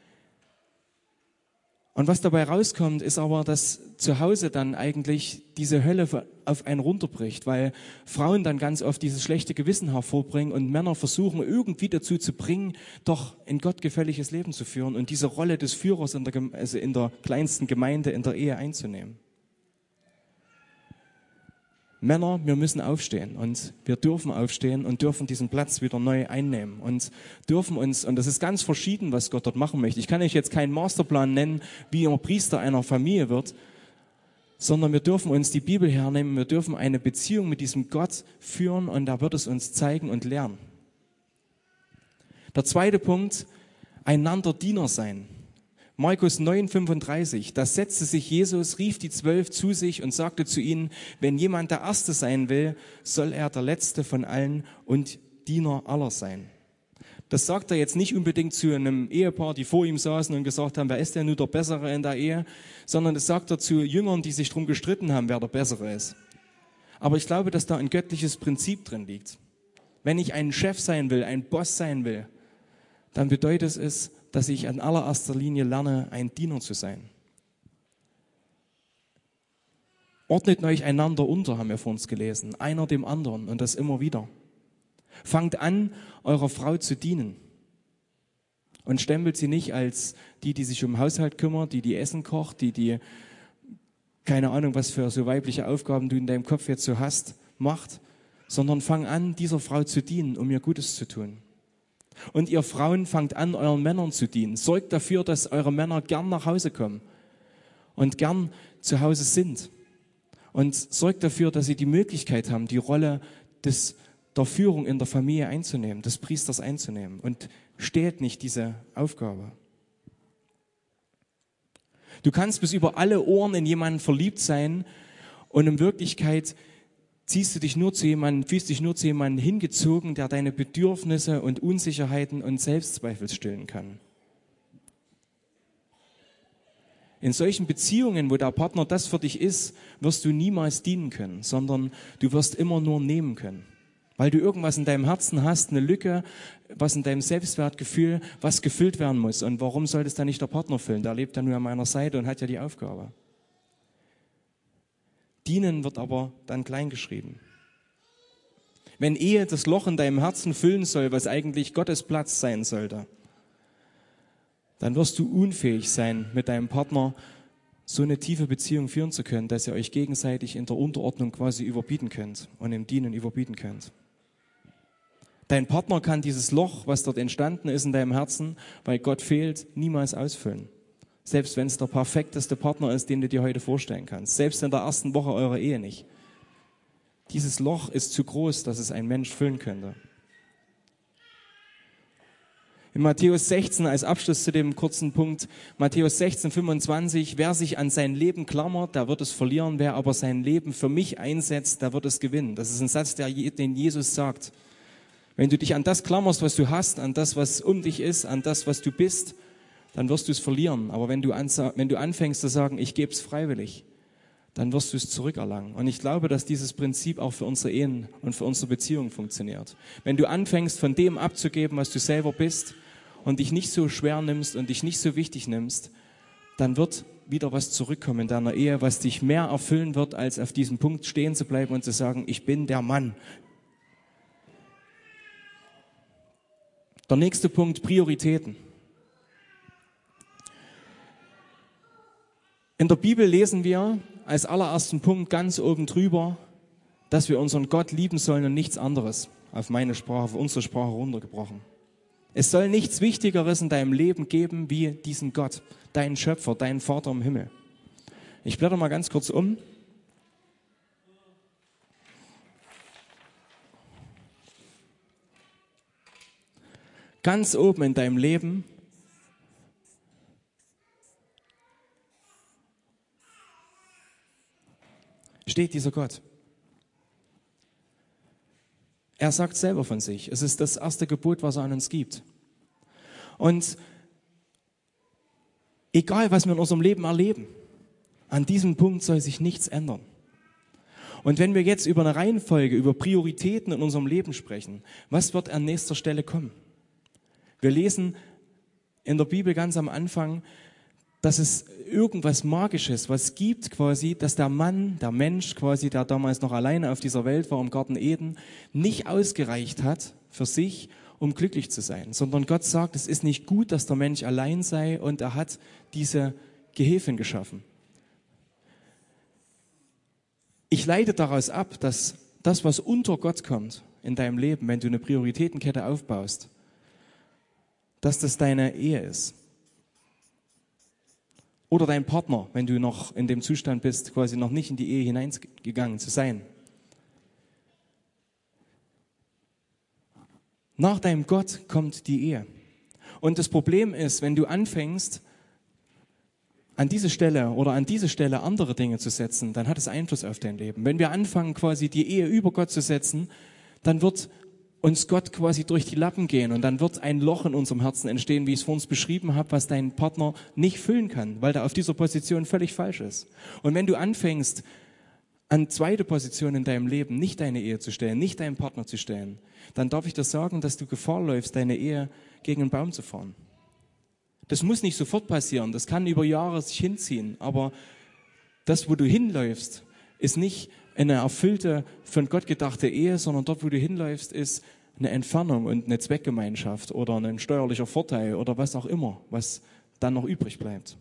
Und was dabei rauskommt, ist aber, dass zu Hause dann eigentlich diese Hölle auf einen runterbricht, weil Frauen dann ganz oft dieses schlechte Gewissen hervorbringen und Männer versuchen irgendwie dazu zu bringen, doch ein gottgefälliges Leben zu führen und diese Rolle des Führers in der kleinsten Gemeinde, in der Ehe einzunehmen. Männer, wir müssen aufstehen und wir dürfen aufstehen und dürfen diesen Platz wieder neu einnehmen und dürfen uns, und das ist ganz verschieden, was Gott dort machen möchte. Ich kann euch jetzt keinen Masterplan nennen, wie ein Priester einer Familie wird, sondern wir dürfen uns die Bibel hernehmen, wir dürfen eine Beziehung mit diesem Gott führen und da wird es uns zeigen und lernen. Der zweite Punkt, einander Diener sein. Markus 9,35, da setzte sich Jesus, rief die 12 zu sich und sagte zu ihnen, wenn jemand der Erste sein will, soll er der Letzte von allen und Diener aller sein. Das sagt er jetzt nicht unbedingt zu einem Ehepaar, die vor ihm saßen und gesagt haben, wer ist denn nur der Bessere in der Ehe, sondern das sagt er zu Jüngern, die sich drum gestritten haben, wer der Bessere ist. Aber ich glaube, dass da ein göttliches Prinzip drin liegt. Wenn ich ein Chef sein will, ein Boss sein will, dann bedeutet es, dass ich in allererster Linie lerne, ein Diener zu sein. Ordnet euch einander unter, haben wir vor uns gelesen, einer dem anderen und das immer wieder. Fangt an, eurer Frau zu dienen und stempelt sie nicht als die sich um Haushalt kümmert, die Essen kocht, die keine Ahnung, was für so weibliche Aufgaben du in deinem Kopf jetzt so hast, macht, sondern fang an, dieser Frau zu dienen, um ihr Gutes zu tun. Und ihr Frauen, fangt an, euren Männern zu dienen. Sorgt dafür, dass eure Männer gern nach Hause kommen und gern zu Hause sind. Und sorgt dafür, dass sie die Möglichkeit haben, die Rolle der Führung in der Familie einzunehmen, des Priesters einzunehmen. Und stehlt nicht diese Aufgabe. Du kannst bis über alle Ohren in jemanden verliebt sein und in Wirklichkeit fühlst dich nur zu jemandem hingezogen, der deine Bedürfnisse und Unsicherheiten und Selbstzweifel stillen kann. In solchen Beziehungen, wo der Partner das für dich ist, wirst du niemals dienen können, sondern du wirst immer nur nehmen können. Weil du irgendwas in deinem Herzen hast, eine Lücke, was in deinem Selbstwertgefühl, was gefüllt werden muss. Und warum sollte es dann nicht der Partner füllen? Der lebt ja nur an meiner Seite und hat ja die Aufgabe. Dienen wird aber dann klein geschrieben. Wenn Ehe das Loch in deinem Herzen füllen soll, was eigentlich Gottes Platz sein sollte, dann wirst du unfähig sein, mit deinem Partner so eine tiefe Beziehung führen zu können, dass ihr euch gegenseitig in der Unterordnung quasi überbieten könnt und im Dienen überbieten könnt. Dein Partner kann dieses Loch, was dort entstanden ist in deinem Herzen, weil Gott fehlt, niemals ausfüllen. Selbst wenn es der perfekteste Partner ist, den du dir heute vorstellen kannst. Selbst in der ersten Woche eurer Ehe nicht. Dieses Loch ist zu groß, dass es ein Mensch füllen könnte. In Matthäus 16, als Abschluss zu dem kurzen Punkt, Matthäus 16, 25, wer sich an sein Leben klammert, der wird es verlieren, wer aber sein Leben für mich einsetzt, der wird es gewinnen. Das ist ein Satz, den Jesus sagt. Wenn du dich an das klammerst, was du hast, an das, was um dich ist, an das, was du bist, dann wirst du es verlieren. Aber wenn du anfängst zu sagen, ich gebe es freiwillig, dann wirst du es zurückerlangen. Und ich glaube, dass dieses Prinzip auch für unsere Ehen und für unsere Beziehungen funktioniert. Wenn du anfängst, von dem abzugeben, was du selber bist, und dich nicht so schwer nimmst und dich nicht so wichtig nimmst, dann wird wieder was zurückkommen in deiner Ehe, was dich mehr erfüllen wird, als auf diesem Punkt stehen zu bleiben und zu sagen, ich bin der Mann. Der nächste Punkt, Prioritäten. In der Bibel lesen wir als allerersten Punkt ganz oben drüber, dass wir unseren Gott lieben sollen und nichts anderes. Auf meine Sprache, auf unsere Sprache runtergebrochen. Es soll nichts Wichtigeres in deinem Leben geben wie diesen Gott, deinen Schöpfer, deinen Vater im Himmel. Ich blätter mal ganz kurz um. Ganz oben in deinem Leben steht dieser Gott. Er sagt selber von sich, es ist das erste Gebot, was er an uns gibt. Und egal, was wir in unserem Leben erleben, an diesem Punkt soll sich nichts ändern. Und wenn wir jetzt über eine Reihenfolge, über Prioritäten in unserem Leben sprechen, was wird an nächster Stelle kommen? Wir lesen in der Bibel ganz am Anfang, dass es irgendwas Magisches, was gibt quasi, dass der Mensch quasi, der damals noch alleine auf dieser Welt war im Garten Eden, nicht ausgereicht hat für sich, um glücklich zu sein, sondern Gott sagt, es ist nicht gut, dass der Mensch allein sei und er hat diese Gehilfin geschaffen. Ich leite daraus ab, dass das, was unter Gott kommt in deinem Leben, wenn du eine Prioritätenkette aufbaust, dass das deine Ehe ist. Oder dein Partner, wenn du noch in dem Zustand bist, quasi noch nicht in die Ehe hineingegangen zu sein. Nach deinem Gott kommt die Ehe. Und das Problem ist, wenn du anfängst, an diese Stelle andere Dinge zu setzen, dann hat es Einfluss auf dein Leben. Wenn wir anfangen, quasi die Ehe über Gott zu setzen, dann wird uns Gott quasi durch die Lappen gehen und dann wird ein Loch in unserem Herzen entstehen, wie ich es vorhin beschrieben habe, was dein Partner nicht füllen kann, weil der auf dieser Position völlig falsch ist. Und wenn du anfängst, an zweite Position in deinem Leben nicht deine Ehe zu stellen, nicht deinen Partner zu stellen, dann darf ich dir sagen, dass du Gefahr läufst, deine Ehe gegen einen Baum zu fahren. Das muss nicht sofort passieren, das kann über Jahre sich hinziehen, aber das, wo du hinläufst, ist nicht eine erfüllte, von Gott gedachte Ehe, sondern dort, wo du hinläufst, ist eine Entfernung und eine Zweckgemeinschaft oder ein steuerlicher Vorteil oder was auch immer, was dann noch übrig bleibt.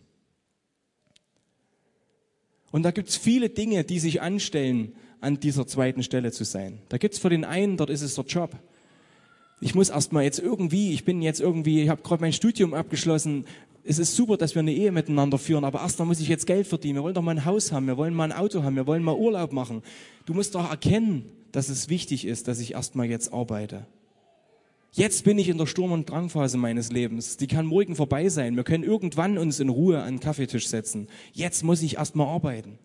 Und da gibt es viele Dinge, die sich anstellen, an dieser zweiten Stelle zu sein. Da gibt es für den einen, dort ist es der Job. Ich muss erstmal ich habe gerade mein Studium abgeschlossen. Es ist super, dass wir eine Ehe miteinander führen, aber erstmal muss ich jetzt Geld verdienen. Wir wollen doch mal ein Haus haben, wir wollen mal ein Auto haben, wir wollen mal Urlaub machen. Du musst doch erkennen, dass es wichtig ist, dass ich erstmal jetzt arbeite. Jetzt bin ich in der Sturm- und Drangphase meines Lebens. Die kann morgen vorbei sein. Wir können irgendwann uns in Ruhe an den Kaffeetisch setzen. Jetzt muss ich erstmal arbeiten.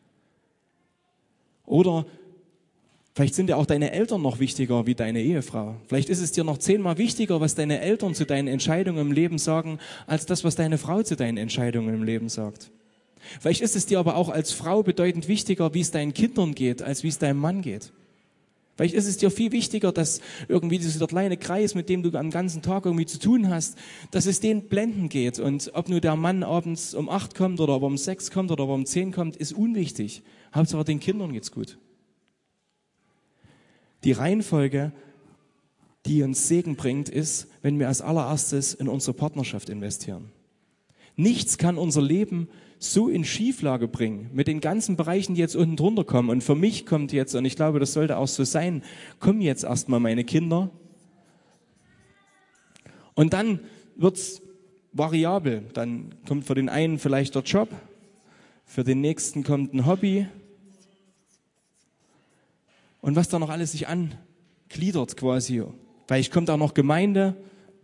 Oder vielleicht sind ja auch deine Eltern noch wichtiger wie deine Ehefrau. Vielleicht ist es dir noch 10-mal wichtiger, was deine Eltern zu deinen Entscheidungen im Leben sagen, als das, was deine Frau zu deinen Entscheidungen im Leben sagt. Vielleicht ist es dir aber auch als Frau bedeutend wichtiger, wie es deinen Kindern geht, als wie es deinem Mann geht. Vielleicht ist es dir viel wichtiger, dass irgendwie dieser kleine Kreis, mit dem du am ganzen Tag irgendwie zu tun hast, dass es den blenden geht. Und ob nur der Mann abends um 8 kommt oder ob er um 6 kommt oder ob er um 10 kommt, ist unwichtig. Hauptsache den Kindern geht's gut. Die Reihenfolge, die uns Segen bringt, ist, wenn wir als allererstes in unsere Partnerschaft investieren. Nichts kann unser Leben so in Schieflage bringen, mit den ganzen Bereichen, die jetzt unten drunter kommen. Und für mich kommt jetzt, und ich glaube, das sollte auch so sein, kommen jetzt erstmal meine Kinder. Und dann wird's variabel. Dann kommt für den einen vielleicht der Job, für den nächsten kommt ein Hobby. Und was da noch alles sich angliedert quasi. Vielleicht kommt auch noch Gemeinde.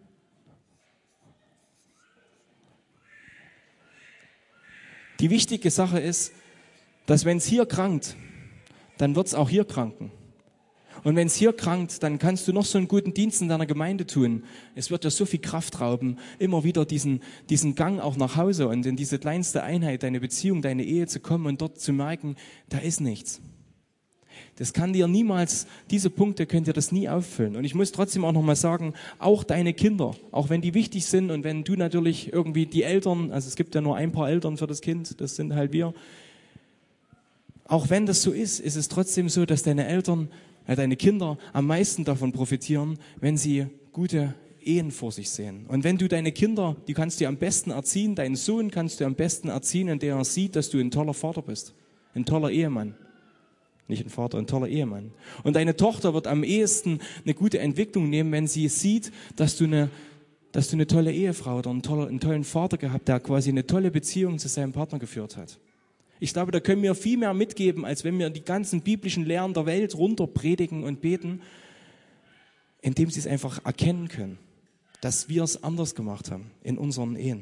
Die wichtige Sache ist, dass wenn es hier krankt, dann wird es auch hier kranken. Und wenn es hier krankt, dann kannst du noch so einen guten Dienst in deiner Gemeinde tun. Es wird dir so viel Kraft rauben, immer wieder diesen Gang auch nach Hause und in diese kleinste Einheit, deine Beziehung, deine Ehe zu kommen und dort zu merken, da ist nichts. Das kann dir niemals, diese Punkte könnt ihr das nie auffüllen. Und ich muss trotzdem auch nochmal sagen, auch deine Kinder, auch wenn die wichtig sind und wenn du natürlich irgendwie die Eltern, also es gibt ja nur ein paar Eltern für das Kind, das sind halt wir. Auch wenn das so ist, ist es trotzdem so, dass deine Eltern, deine Kinder am meisten davon profitieren, wenn sie gute Ehen vor sich sehen. Und wenn du deine Kinder, die kannst du am besten erziehen, deinen Sohn kannst du am besten erziehen, indem er sieht, dass du ein toller Vater bist, ein toller Ehemann. Nicht ein Vater, ein toller Ehemann. Und deine Tochter wird am ehesten eine gute Entwicklung nehmen, wenn sie sieht, dass du eine tolle Ehefrau oder einen tollen Vater gehabt, der quasi eine tolle Beziehung zu seinem Partner geführt hat. Ich glaube, da können wir viel mehr mitgeben, als wenn wir die ganzen biblischen Lehren der Welt runter predigen und beten, indem sie es einfach erkennen können, dass wir es anders gemacht haben in unseren Ehen.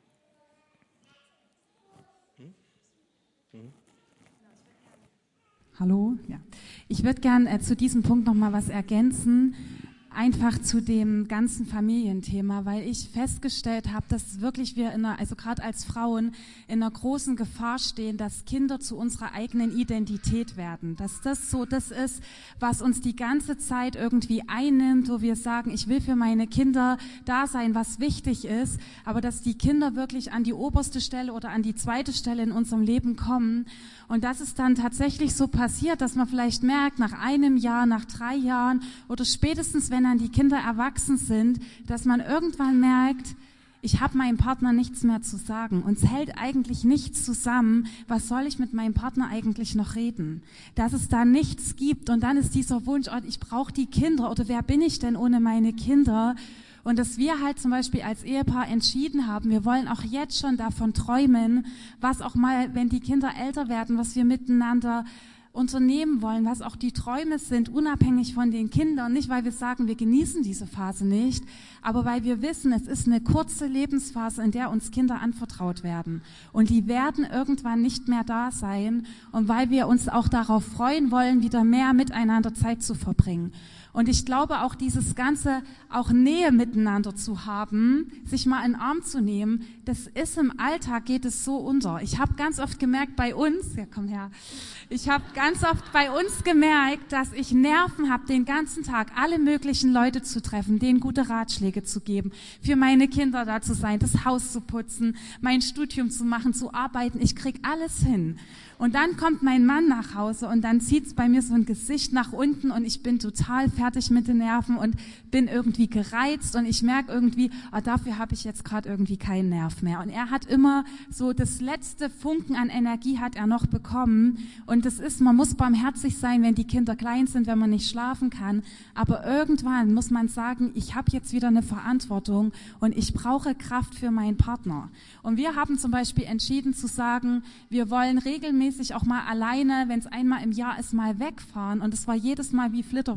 Hallo, ja. Ich würde gern zu diesem Punkt noch mal was ergänzen, einfach zu dem ganzen Familienthema, weil ich festgestellt habe, dass wirklich wir also gerade als Frauen in einer großen Gefahr stehen, dass Kinder zu unserer eigenen Identität werden, dass das so das ist, was uns die ganze Zeit irgendwie einnimmt, wo wir sagen, ich will für meine Kinder da sein, was wichtig ist, aber dass die Kinder wirklich an die oberste Stelle oder an die zweite Stelle in unserem Leben kommen. Und dass es dann tatsächlich so passiert, dass man vielleicht merkt, nach einem Jahr, nach 3 Jahren oder spätestens, wenn dann die Kinder erwachsen sind, dass man irgendwann merkt, ich habe meinem Partner nichts mehr zu sagen. Uns hält eigentlich nichts zusammen. Was soll ich mit meinem Partner eigentlich noch reden? Dass es da nichts gibt und dann ist dieser Wunsch, oh, ich brauche die Kinder oder wer bin ich denn ohne meine Kinder? Und dass wir halt zum Beispiel als Ehepaar entschieden haben, wir wollen auch jetzt schon davon träumen, was auch mal, wenn die Kinder älter werden, was wir miteinander unternehmen wollen, was auch die Träume sind, unabhängig von den Kindern. Nicht, weil wir sagen, wir genießen diese Phase nicht, aber weil wir wissen, es ist eine kurze Lebensphase, in der uns Kinder anvertraut werden. Und die werden irgendwann nicht mehr da sein. Und weil wir uns auch darauf freuen wollen, wieder mehr miteinander Zeit zu verbringen. Und ich glaube auch dieses ganze, auch Nähe miteinander zu haben, sich mal in den Arm zu nehmen, das ist im Alltag, geht es so unter. Ich habe ganz oft gemerkt bei uns, ja komm her, ich habe ganz oft bei uns gemerkt, dass ich Nerven habe, den ganzen Tag alle möglichen Leute zu treffen, denen gute Ratschläge zu geben, für meine Kinder da zu sein, das Haus zu putzen, mein Studium zu machen, zu arbeiten, ich krieg alles hin. Und dann kommt mein Mann nach Hause und dann zieht's bei mir so ein Gesicht nach unten und ich bin total fertig mit den Nerven und bin irgendwie gereizt und ich merke irgendwie, dafür habe ich jetzt gerade irgendwie keinen Nerv mehr. Und er hat immer so das letzte Funken an Energie hat er noch bekommen und das ist, man muss barmherzig sein, wenn die Kinder klein sind, wenn man nicht schlafen kann, aber irgendwann muss man sagen, ich habe jetzt wieder eine Verantwortung und ich brauche Kraft für meinen Partner. Und wir haben zum Beispiel entschieden zu sagen, wir wollen regelmäßig auch mal alleine, wenn es einmal im Jahr ist, mal wegfahren. Und es war jedes Mal wie Flitterwochen für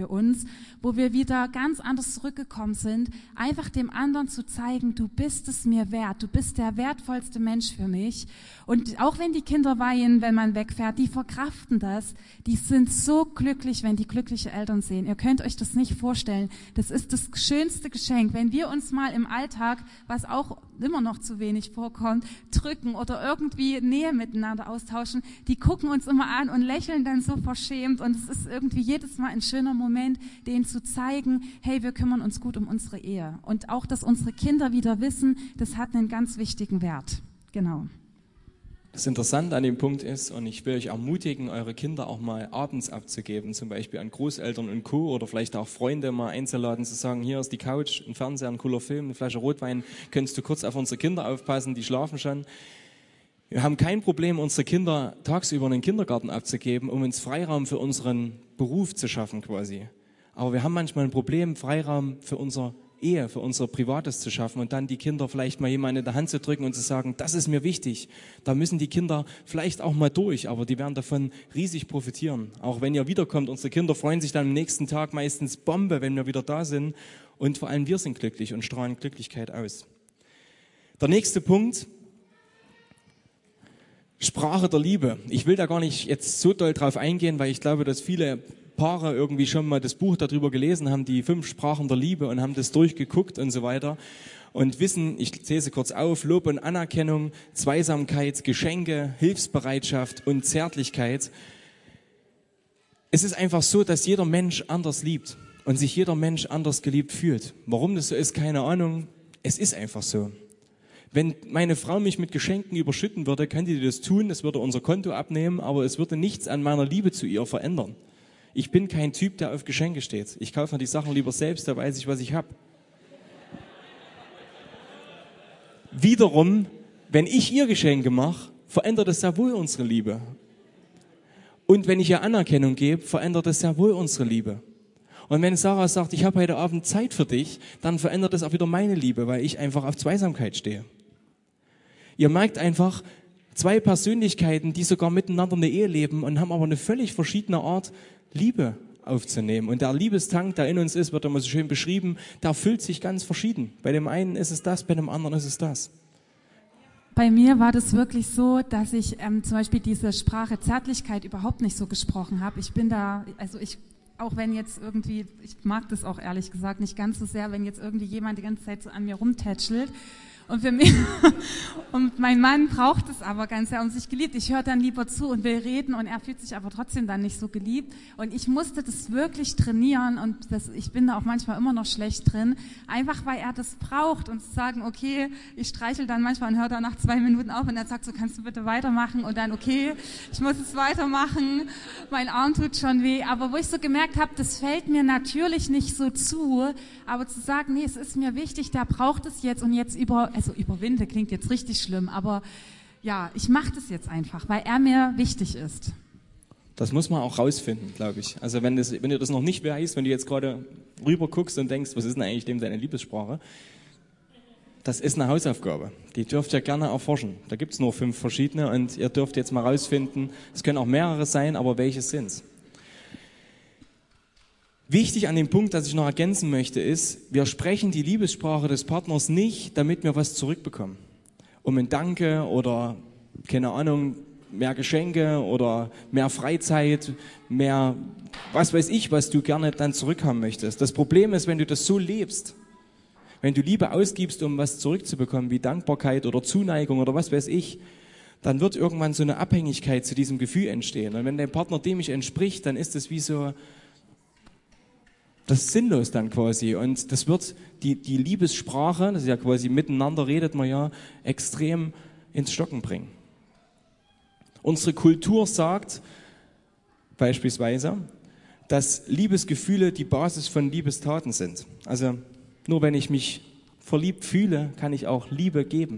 uns, wo wir wieder ganz anders zurückgekommen sind, einfach dem anderen zu zeigen, du bist es mir wert, du bist der wertvollste Mensch für mich. Und auch wenn die Kinder weinen, wenn man wegfährt, die verkraften das, die sind so glücklich, wenn die glückliche Eltern sehen. Ihr könnt euch das nicht vorstellen. Das ist das schönste Geschenk, wenn wir uns mal im Alltag, was auch immer noch zu wenig vorkommt, drücken oder irgendwie Nähe miteinander austauschen. Die gucken uns immer an und lächeln dann so verschämt und es ist irgendwie jedes Mal ein schöner Moment, denen zu zeigen, hey, wir kümmern uns gut um unsere Ehe. Und auch, dass unsere Kinder wieder wissen, das hat einen ganz wichtigen Wert. Genau. Das Interessante an dem Punkt ist, und ich will euch ermutigen, eure Kinder auch mal abends abzugeben, zum Beispiel an Großeltern und Co. oder vielleicht auch Freunde mal einzuladen, zu sagen, hier ist die Couch, ein Fernseher, ein cooler Film, eine Flasche Rotwein, könntest du kurz auf unsere Kinder aufpassen, die schlafen schon. Wir haben kein Problem, unsere Kinder tagsüber in den Kindergarten abzugeben, um uns Freiraum für unseren Beruf zu schaffen quasi. Aber wir haben manchmal ein Problem, Freiraum für unsere Ehe, für unser Privates zu schaffen und dann die Kinder vielleicht mal jemanden in der Hand zu drücken und zu sagen, das ist mir wichtig. Da müssen die Kinder vielleicht auch mal durch, aber die werden davon riesig profitieren. Auch wenn ihr wiederkommt, unsere Kinder freuen sich dann am nächsten Tag meistens Bombe, wenn wir wieder da sind und vor allem wir sind glücklich und strahlen Glücklichkeit aus. Der nächste Punkt, Sprache der Liebe. Ich will da gar nicht jetzt so doll drauf eingehen, weil ich glaube, dass viele Paare irgendwie schon mal das Buch darüber gelesen haben, die 5 Sprachen der Liebe und haben das durchgeguckt und so weiter und wissen, ich zähle sie kurz auf, Lob und Anerkennung, Zweisamkeit, Geschenke, Hilfsbereitschaft und Zärtlichkeit. Es ist einfach so, dass jeder Mensch anders liebt und sich jeder Mensch anders geliebt fühlt. Warum das so ist, keine Ahnung. Es ist einfach so. Wenn meine Frau mich mit Geschenken überschütten würde, könnte die das tun, es würde unser Konto abnehmen, aber es würde nichts an meiner Liebe zu ihr verändern. Ich bin kein Typ, der auf Geschenke steht. Ich kaufe mir die Sachen lieber selbst, da weiß ich, was ich habe. Wiederum, wenn ich ihr Geschenke mache, verändert es sehr wohl unsere Liebe. Und wenn ich ihr Anerkennung gebe, verändert es sehr wohl unsere Liebe. Und wenn Sarah sagt, ich habe heute Abend Zeit für dich, dann verändert es auch wieder meine Liebe, weil ich einfach auf Zweisamkeit stehe. Ihr merkt einfach, 2 Persönlichkeiten, die sogar miteinander eine Ehe leben und haben aber eine völlig verschiedene Art, Liebe aufzunehmen. Und der Liebestank, der in uns ist, wird immer so schön beschrieben, der füllt sich ganz verschieden. Bei dem einen ist es das, bei dem anderen ist es das. Bei mir war das wirklich so, dass ich zum Beispiel diese Sprache Zärtlichkeit überhaupt nicht so gesprochen habe. Ich bin da, auch wenn jetzt irgendwie, ich mag das auch ehrlich gesagt nicht ganz so sehr, wenn jetzt irgendwie jemand die ganze Zeit so an mir rumtätschelt. Und für mich, und mein Mann braucht es aber ganz sehr und sich geliebt. Ich höre dann lieber zu und will reden und er fühlt sich aber trotzdem dann nicht so geliebt. Und ich musste das wirklich trainieren und ich bin da auch manchmal immer noch schlecht drin, einfach weil er das braucht und zu sagen, okay, ich streichel dann manchmal und höre dann nach 2 Minuten auf und er sagt so, kannst du bitte weitermachen? Und dann, okay, ich muss es weitermachen, mein Arm tut schon weh. Aber wo ich so gemerkt habe, das fällt mir natürlich nicht so zu, aber zu sagen, nee, es ist mir wichtig, der braucht es jetzt und jetzt überwinde klingt jetzt richtig schlimm, aber ja, ich mache das jetzt einfach, weil er mir wichtig ist. Das muss man auch rausfinden, glaube ich. Also wenn ihr das noch nicht weißt, wenn du jetzt gerade rüber guckst und denkst, was ist denn eigentlich dem deine Liebessprache? Das ist eine Hausaufgabe. Die dürft ihr gerne erforschen. Da gibt es nur 5 verschiedene und ihr dürft jetzt mal rausfinden, es können auch mehrere sein, aber welche sind's? Wichtig an dem Punkt, das ich noch ergänzen möchte, ist, wir sprechen die Liebessprache des Partners nicht, damit wir was zurückbekommen. Um ein Danke oder, keine Ahnung, mehr Geschenke oder mehr Freizeit, mehr, was weiß ich, was du gerne dann zurückhaben möchtest. Das Problem ist, wenn du das so lebst, wenn du Liebe ausgibst, um was zurückzubekommen, wie Dankbarkeit oder Zuneigung oder was weiß ich, dann wird irgendwann so eine Abhängigkeit zu diesem Gefühl entstehen. Und wenn dein Partner dem nicht entspricht, dann ist es wie so, das ist sinnlos dann quasi und das wird die Liebessprache, das ist ja quasi miteinander redet man ja, extrem ins Stocken bringen. Unsere Kultur sagt beispielsweise, dass Liebesgefühle die Basis von Liebestaten sind. Also nur wenn ich mich verliebt fühle, kann ich auch Liebe geben.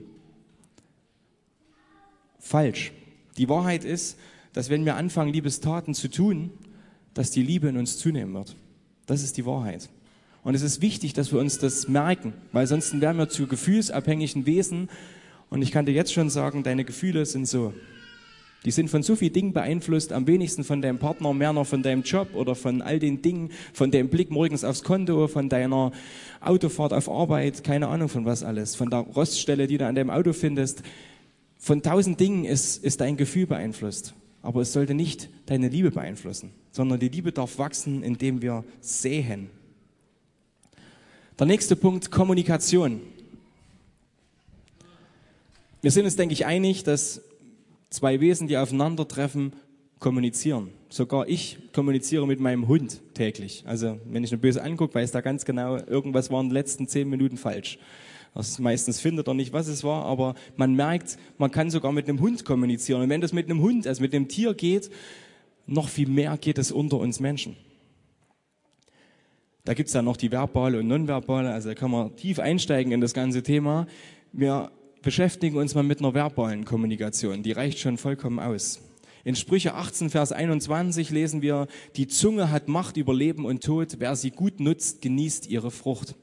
Falsch. Die Wahrheit ist, dass wenn wir anfangen, Liebestaten zu tun, dass die Liebe in uns zunehmen wird. Das ist die Wahrheit. Und es ist wichtig, dass wir uns das merken, weil sonst wären wir zu gefühlsabhängigen Wesen. Und ich kann dir jetzt schon sagen, deine Gefühle sind so. Die sind von so vielen Dingen beeinflusst, am wenigsten von deinem Partner, mehr noch von deinem Job oder von all den Dingen, von dem Blick morgens aufs Konto, von deiner Autofahrt auf Arbeit, keine Ahnung von was alles, von der Roststelle, die du an deinem Auto findest. Von 1000 Dingen ist dein Gefühl beeinflusst. Aber es sollte nicht deine Liebe beeinflussen, sondern die Liebe darf wachsen, indem wir sehen. Der nächste Punkt, Kommunikation. Wir sind uns, denke ich, einig, dass zwei Wesen, die aufeinandertreffen, kommunizieren. Sogar ich kommuniziere mit meinem Hund täglich. Also wenn ich ihn böse angucke, weiß er ganz genau, irgendwas war in den letzten 10 Minuten falsch. Meistens findet er nicht, was es war, aber man merkt, man kann sogar mit einem Hund kommunizieren. Und wenn das mit einem Hund, also mit einem Tier geht, noch viel mehr geht es unter uns Menschen. Da gibt es ja noch die verbale und nonverbale, also da kann man tief einsteigen in das ganze Thema. Wir beschäftigen uns mal mit einer verbalen Kommunikation, die reicht schon vollkommen aus. In Sprüche 18, Vers 21 lesen wir, die Zunge hat Macht über Leben und Tod, wer sie gut nutzt, genießt ihre Frucht.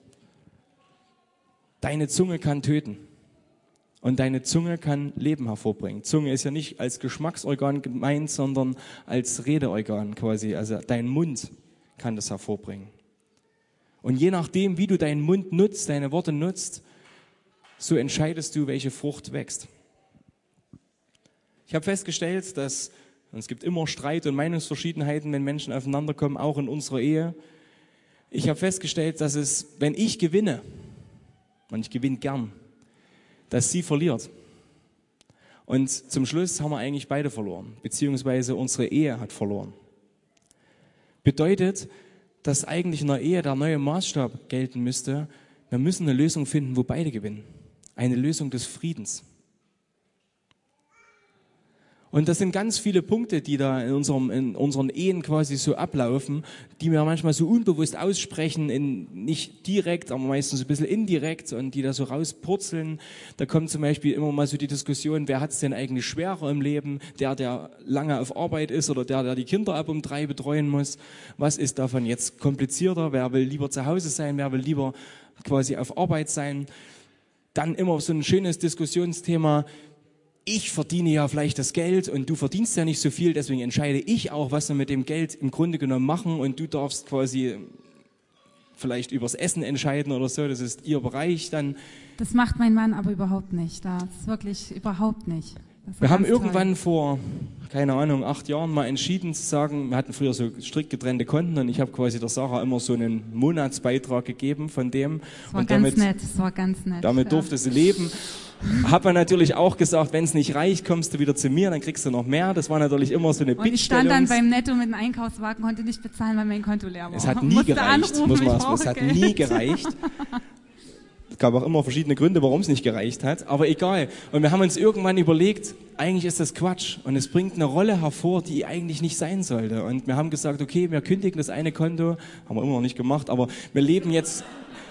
Deine Zunge kann töten und deine Zunge kann Leben hervorbringen. Zunge ist ja nicht als Geschmacksorgan gemeint, sondern als Redeorgan quasi, also dein Mund kann das hervorbringen. Und je nachdem, wie du deinen Mund nutzt, deine Worte nutzt, so entscheidest du, welche Frucht wächst. Ich habe festgestellt, dass es gibt immer Streit und Meinungsverschiedenheiten, wenn Menschen aufeinander kommen, auch in unserer Ehe. Ich habe festgestellt, dass es, wenn ich gewinne, und ich gewinne gern, dass sie verliert. Und zum Schluss haben wir eigentlich beide verloren, beziehungsweise unsere Ehe hat verloren. Bedeutet, dass eigentlich in einer Ehe der neue Maßstab gelten müsste, wir müssen eine Lösung finden, wo beide gewinnen. Eine Lösung des Friedens. Und das sind ganz viele Punkte, die da in unseren Ehen quasi so ablaufen, die wir manchmal so unbewusst aussprechen, nicht direkt, aber meistens ein bisschen indirekt und die da so rauspurzeln. Da kommt zum Beispiel immer mal so die Diskussion, wer hat es denn eigentlich schwerer im Leben? Der lange auf Arbeit ist oder der die Kinder ab um 3 betreuen muss? Was ist davon jetzt komplizierter? Wer will lieber zu Hause sein? Wer will lieber quasi auf Arbeit sein? Dann immer so ein schönes Diskussionsthema. Ich verdiene ja vielleicht das Geld und du verdienst ja nicht so viel, deswegen entscheide ich auch, was wir mit dem Geld im Grunde genommen machen und du darfst quasi vielleicht übers Essen entscheiden oder so, das ist ihr Bereich dann. Das macht mein Mann aber überhaupt nicht, das ist wirklich überhaupt nicht. Wir haben irgendwann vor, keine Ahnung, 8 Jahren mal entschieden zu sagen, wir hatten früher so strikt getrennte Konten und ich habe quasi der Sarah immer so einen Monatsbeitrag gegeben von dem. Das war ganz nett. Damit durfte sie leben. Habe man natürlich auch gesagt, wenn es nicht reicht, kommst du wieder zu mir, dann kriegst du noch mehr. Das war natürlich immer so eine Bittstellung. Und ich stand dann beim Netto mit einem Einkaufswagen, konnte nicht bezahlen, weil mein Konto leer war. Es hat nie gereicht, muss man sagen. Es hat nie gereicht. Es gab auch immer verschiedene Gründe, warum es nicht gereicht hat, aber egal. Und wir haben uns irgendwann überlegt, eigentlich ist das Quatsch und es bringt eine Rolle hervor, die eigentlich nicht sein sollte. Und wir haben gesagt, okay, wir kündigen das eine Konto, haben wir immer noch nicht gemacht, aber wir leben jetzt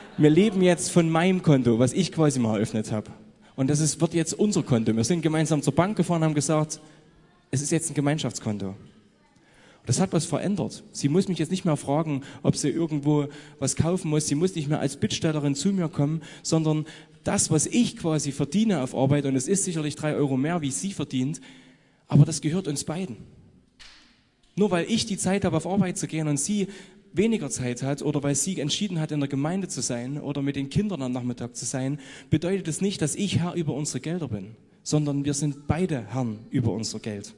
von meinem Konto, was ich quasi mal eröffnet habe. Und wird jetzt unser Konto. Wir sind gemeinsam zur Bank gefahren und haben gesagt, es ist jetzt ein Gemeinschaftskonto. Das hat was verändert. Sie muss mich jetzt nicht mehr fragen, ob sie irgendwo was kaufen muss. Sie muss nicht mehr als Bittstellerin zu mir kommen, sondern das, was ich quasi verdiene auf Arbeit, und es ist sicherlich 3 Euro mehr, wie sie verdient, aber das gehört uns beiden. Nur weil ich die Zeit habe, auf Arbeit zu gehen und sie weniger Zeit hat oder weil sie entschieden hat, in der Gemeinde zu sein oder mit den Kindern am Nachmittag zu sein, bedeutet es nicht, dass ich Herr über unsere Gelder bin, sondern wir sind beide Herren über unser Geld.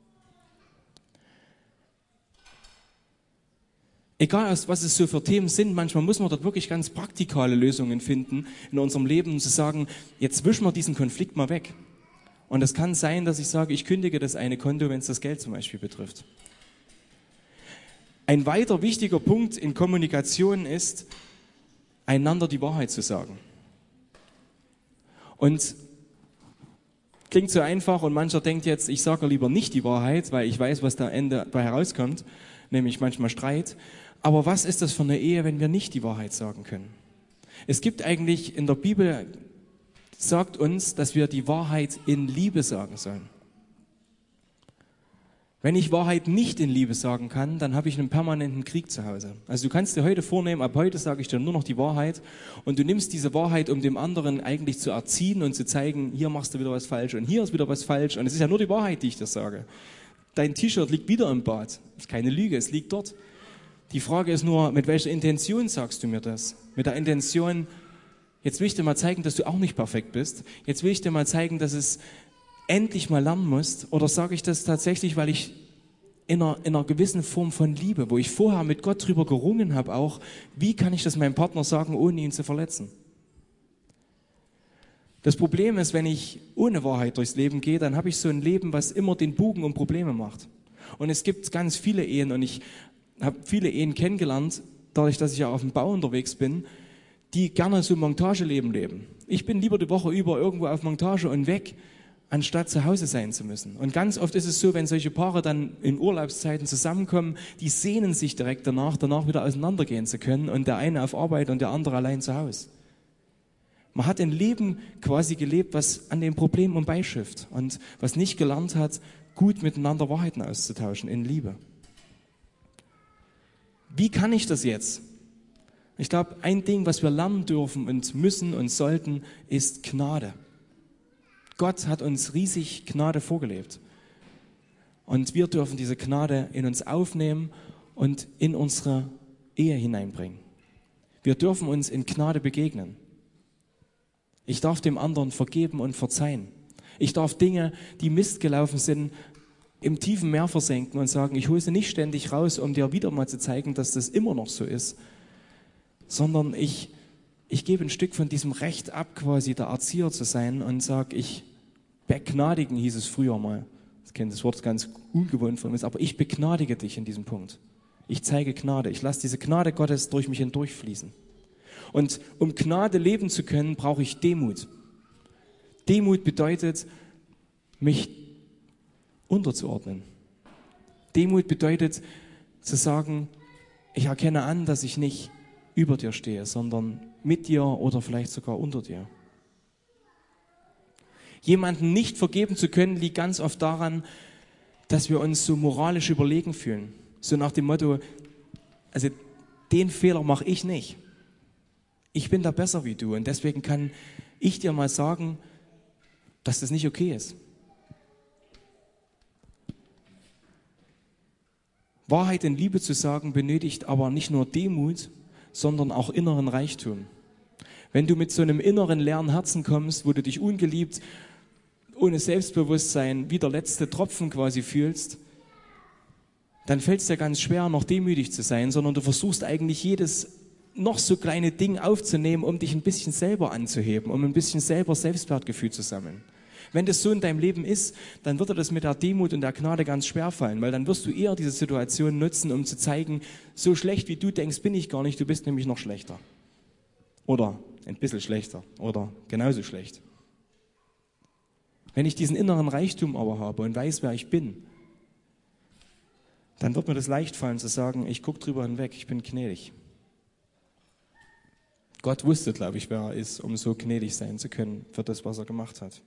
Egal, was es so für Themen sind, manchmal muss man dort wirklich ganz praktikale Lösungen finden in unserem Leben, um zu sagen, jetzt wischen wir diesen Konflikt mal weg. Und es kann sein, dass ich sage, ich kündige das eine Konto, wenn es das Geld zum Beispiel betrifft. Ein weiter wichtiger Punkt in Kommunikation ist, einander die Wahrheit zu sagen. Und klingt so einfach und mancher denkt jetzt, ich sage lieber nicht die Wahrheit, weil ich weiß, was da am Ende dabei herauskommt, nämlich manchmal Streit. Aber was ist das für eine Ehe, wenn wir nicht die Wahrheit sagen können? Es gibt eigentlich in der Bibel, sagt uns, dass wir die Wahrheit in Liebe sagen sollen. Wenn ich Wahrheit nicht in Liebe sagen kann, dann habe ich einen permanenten Krieg zu Hause. Also du kannst dir heute vornehmen, ab heute sage ich dir nur noch die Wahrheit und du nimmst diese Wahrheit, um dem anderen eigentlich zu erziehen und zu zeigen, hier machst du wieder was falsch und hier ist wieder was falsch und es ist ja nur die Wahrheit, die ich dir sage. Dein T-Shirt liegt wieder im Bad. Das ist keine Lüge, es liegt dort. Die Frage ist nur, mit welcher Intention sagst du mir das? Mit der Intention, jetzt will ich dir mal zeigen, dass du auch nicht perfekt bist. Jetzt will ich dir mal zeigen, dass es endlich mal lernen musst? Oder sage ich das tatsächlich, weil ich in einer gewissen Form von Liebe, wo ich vorher mit Gott drüber gerungen habe, auch, wie kann ich das meinem Partner sagen, ohne ihn zu verletzen? Das Problem ist, wenn ich ohne Wahrheit durchs Leben gehe, dann habe ich so ein Leben, was immer den Bogen um Probleme macht. Und es gibt ganz viele Ehen und ich habe viele Ehen kennengelernt, dadurch, dass ich ja auf dem Bau unterwegs bin, die gerne so ein Montageleben leben. Ich bin lieber die Woche über irgendwo auf Montage und weg, anstatt zu Hause sein zu müssen. Und ganz oft ist es so, wenn solche Paare dann in Urlaubszeiten zusammenkommen, die sehnen sich direkt danach wieder auseinandergehen zu können und der eine auf Arbeit und der andere allein zu Hause. Man hat ein Leben quasi gelebt, was an den Problemen vorbeischifft und was nicht gelernt hat, gut miteinander Wahrheiten auszutauschen in Liebe. Wie kann ich das jetzt? Ich glaube, ein Ding, was wir lernen dürfen und müssen und sollten, ist Gnade. Gott hat uns riesig Gnade vorgelebt. Und wir dürfen diese Gnade in uns aufnehmen und in unsere Ehe hineinbringen. Wir dürfen uns in Gnade begegnen. Ich darf dem anderen vergeben und verzeihen. Ich darf Dinge, die Mist gelaufen sind, im tiefen Meer versenken und sagen, ich hole sie nicht ständig raus, um dir wieder mal zu zeigen, dass das immer noch so ist, sondern ich gebe ein Stück von diesem Recht ab, quasi der Erzieher zu sein und sage, ich begnadigen, hieß es früher mal. Ich kenne das Wort ganz ungewohnt von uns, aber ich begnadige dich in diesem Punkt. Ich zeige Gnade. Ich lasse diese Gnade Gottes durch mich hindurchfließen. Und um Gnade leben zu können, brauche ich Demut. Demut bedeutet, mich unterzuordnen. Demut bedeutet zu sagen, ich erkenne an, dass ich nicht über dir stehe, sondern mit dir oder vielleicht sogar unter dir. Jemanden nicht vergeben zu können, liegt ganz oft daran, dass wir uns so moralisch überlegen fühlen. So nach dem Motto, also den Fehler mache ich nicht. Ich bin da besser wie du und deswegen kann ich dir mal sagen, dass das nicht okay ist. Wahrheit in Liebe zu sagen benötigt aber nicht nur Demut, sondern auch inneren Reichtum. Wenn du mit so einem inneren leeren Herzen kommst, wo du dich ungeliebt, ohne Selbstbewusstsein wie der letzte Tropfen quasi fühlst, dann fällt es dir ganz schwer, noch demütig zu sein, sondern du versuchst eigentlich jedes noch so kleine Ding aufzunehmen, um dich ein bisschen selber anzuheben, um ein bisschen selber Selbstwertgefühl zu sammeln. Wenn das so in deinem Leben ist, dann wird dir das mit der Demut und der Gnade ganz schwer fallen, weil dann wirst du eher diese Situation nutzen, um zu zeigen, so schlecht wie du denkst, bin ich gar nicht, du bist nämlich noch schlechter. Oder ein bisschen schlechter oder genauso schlecht. Wenn ich diesen inneren Reichtum aber habe und weiß, wer ich bin, dann wird mir das leicht fallen zu sagen, ich gucke drüber hinweg, ich bin gnädig. Gott wusste, glaube ich, wer er ist, um so gnädig sein zu können für das, was er gemacht hat.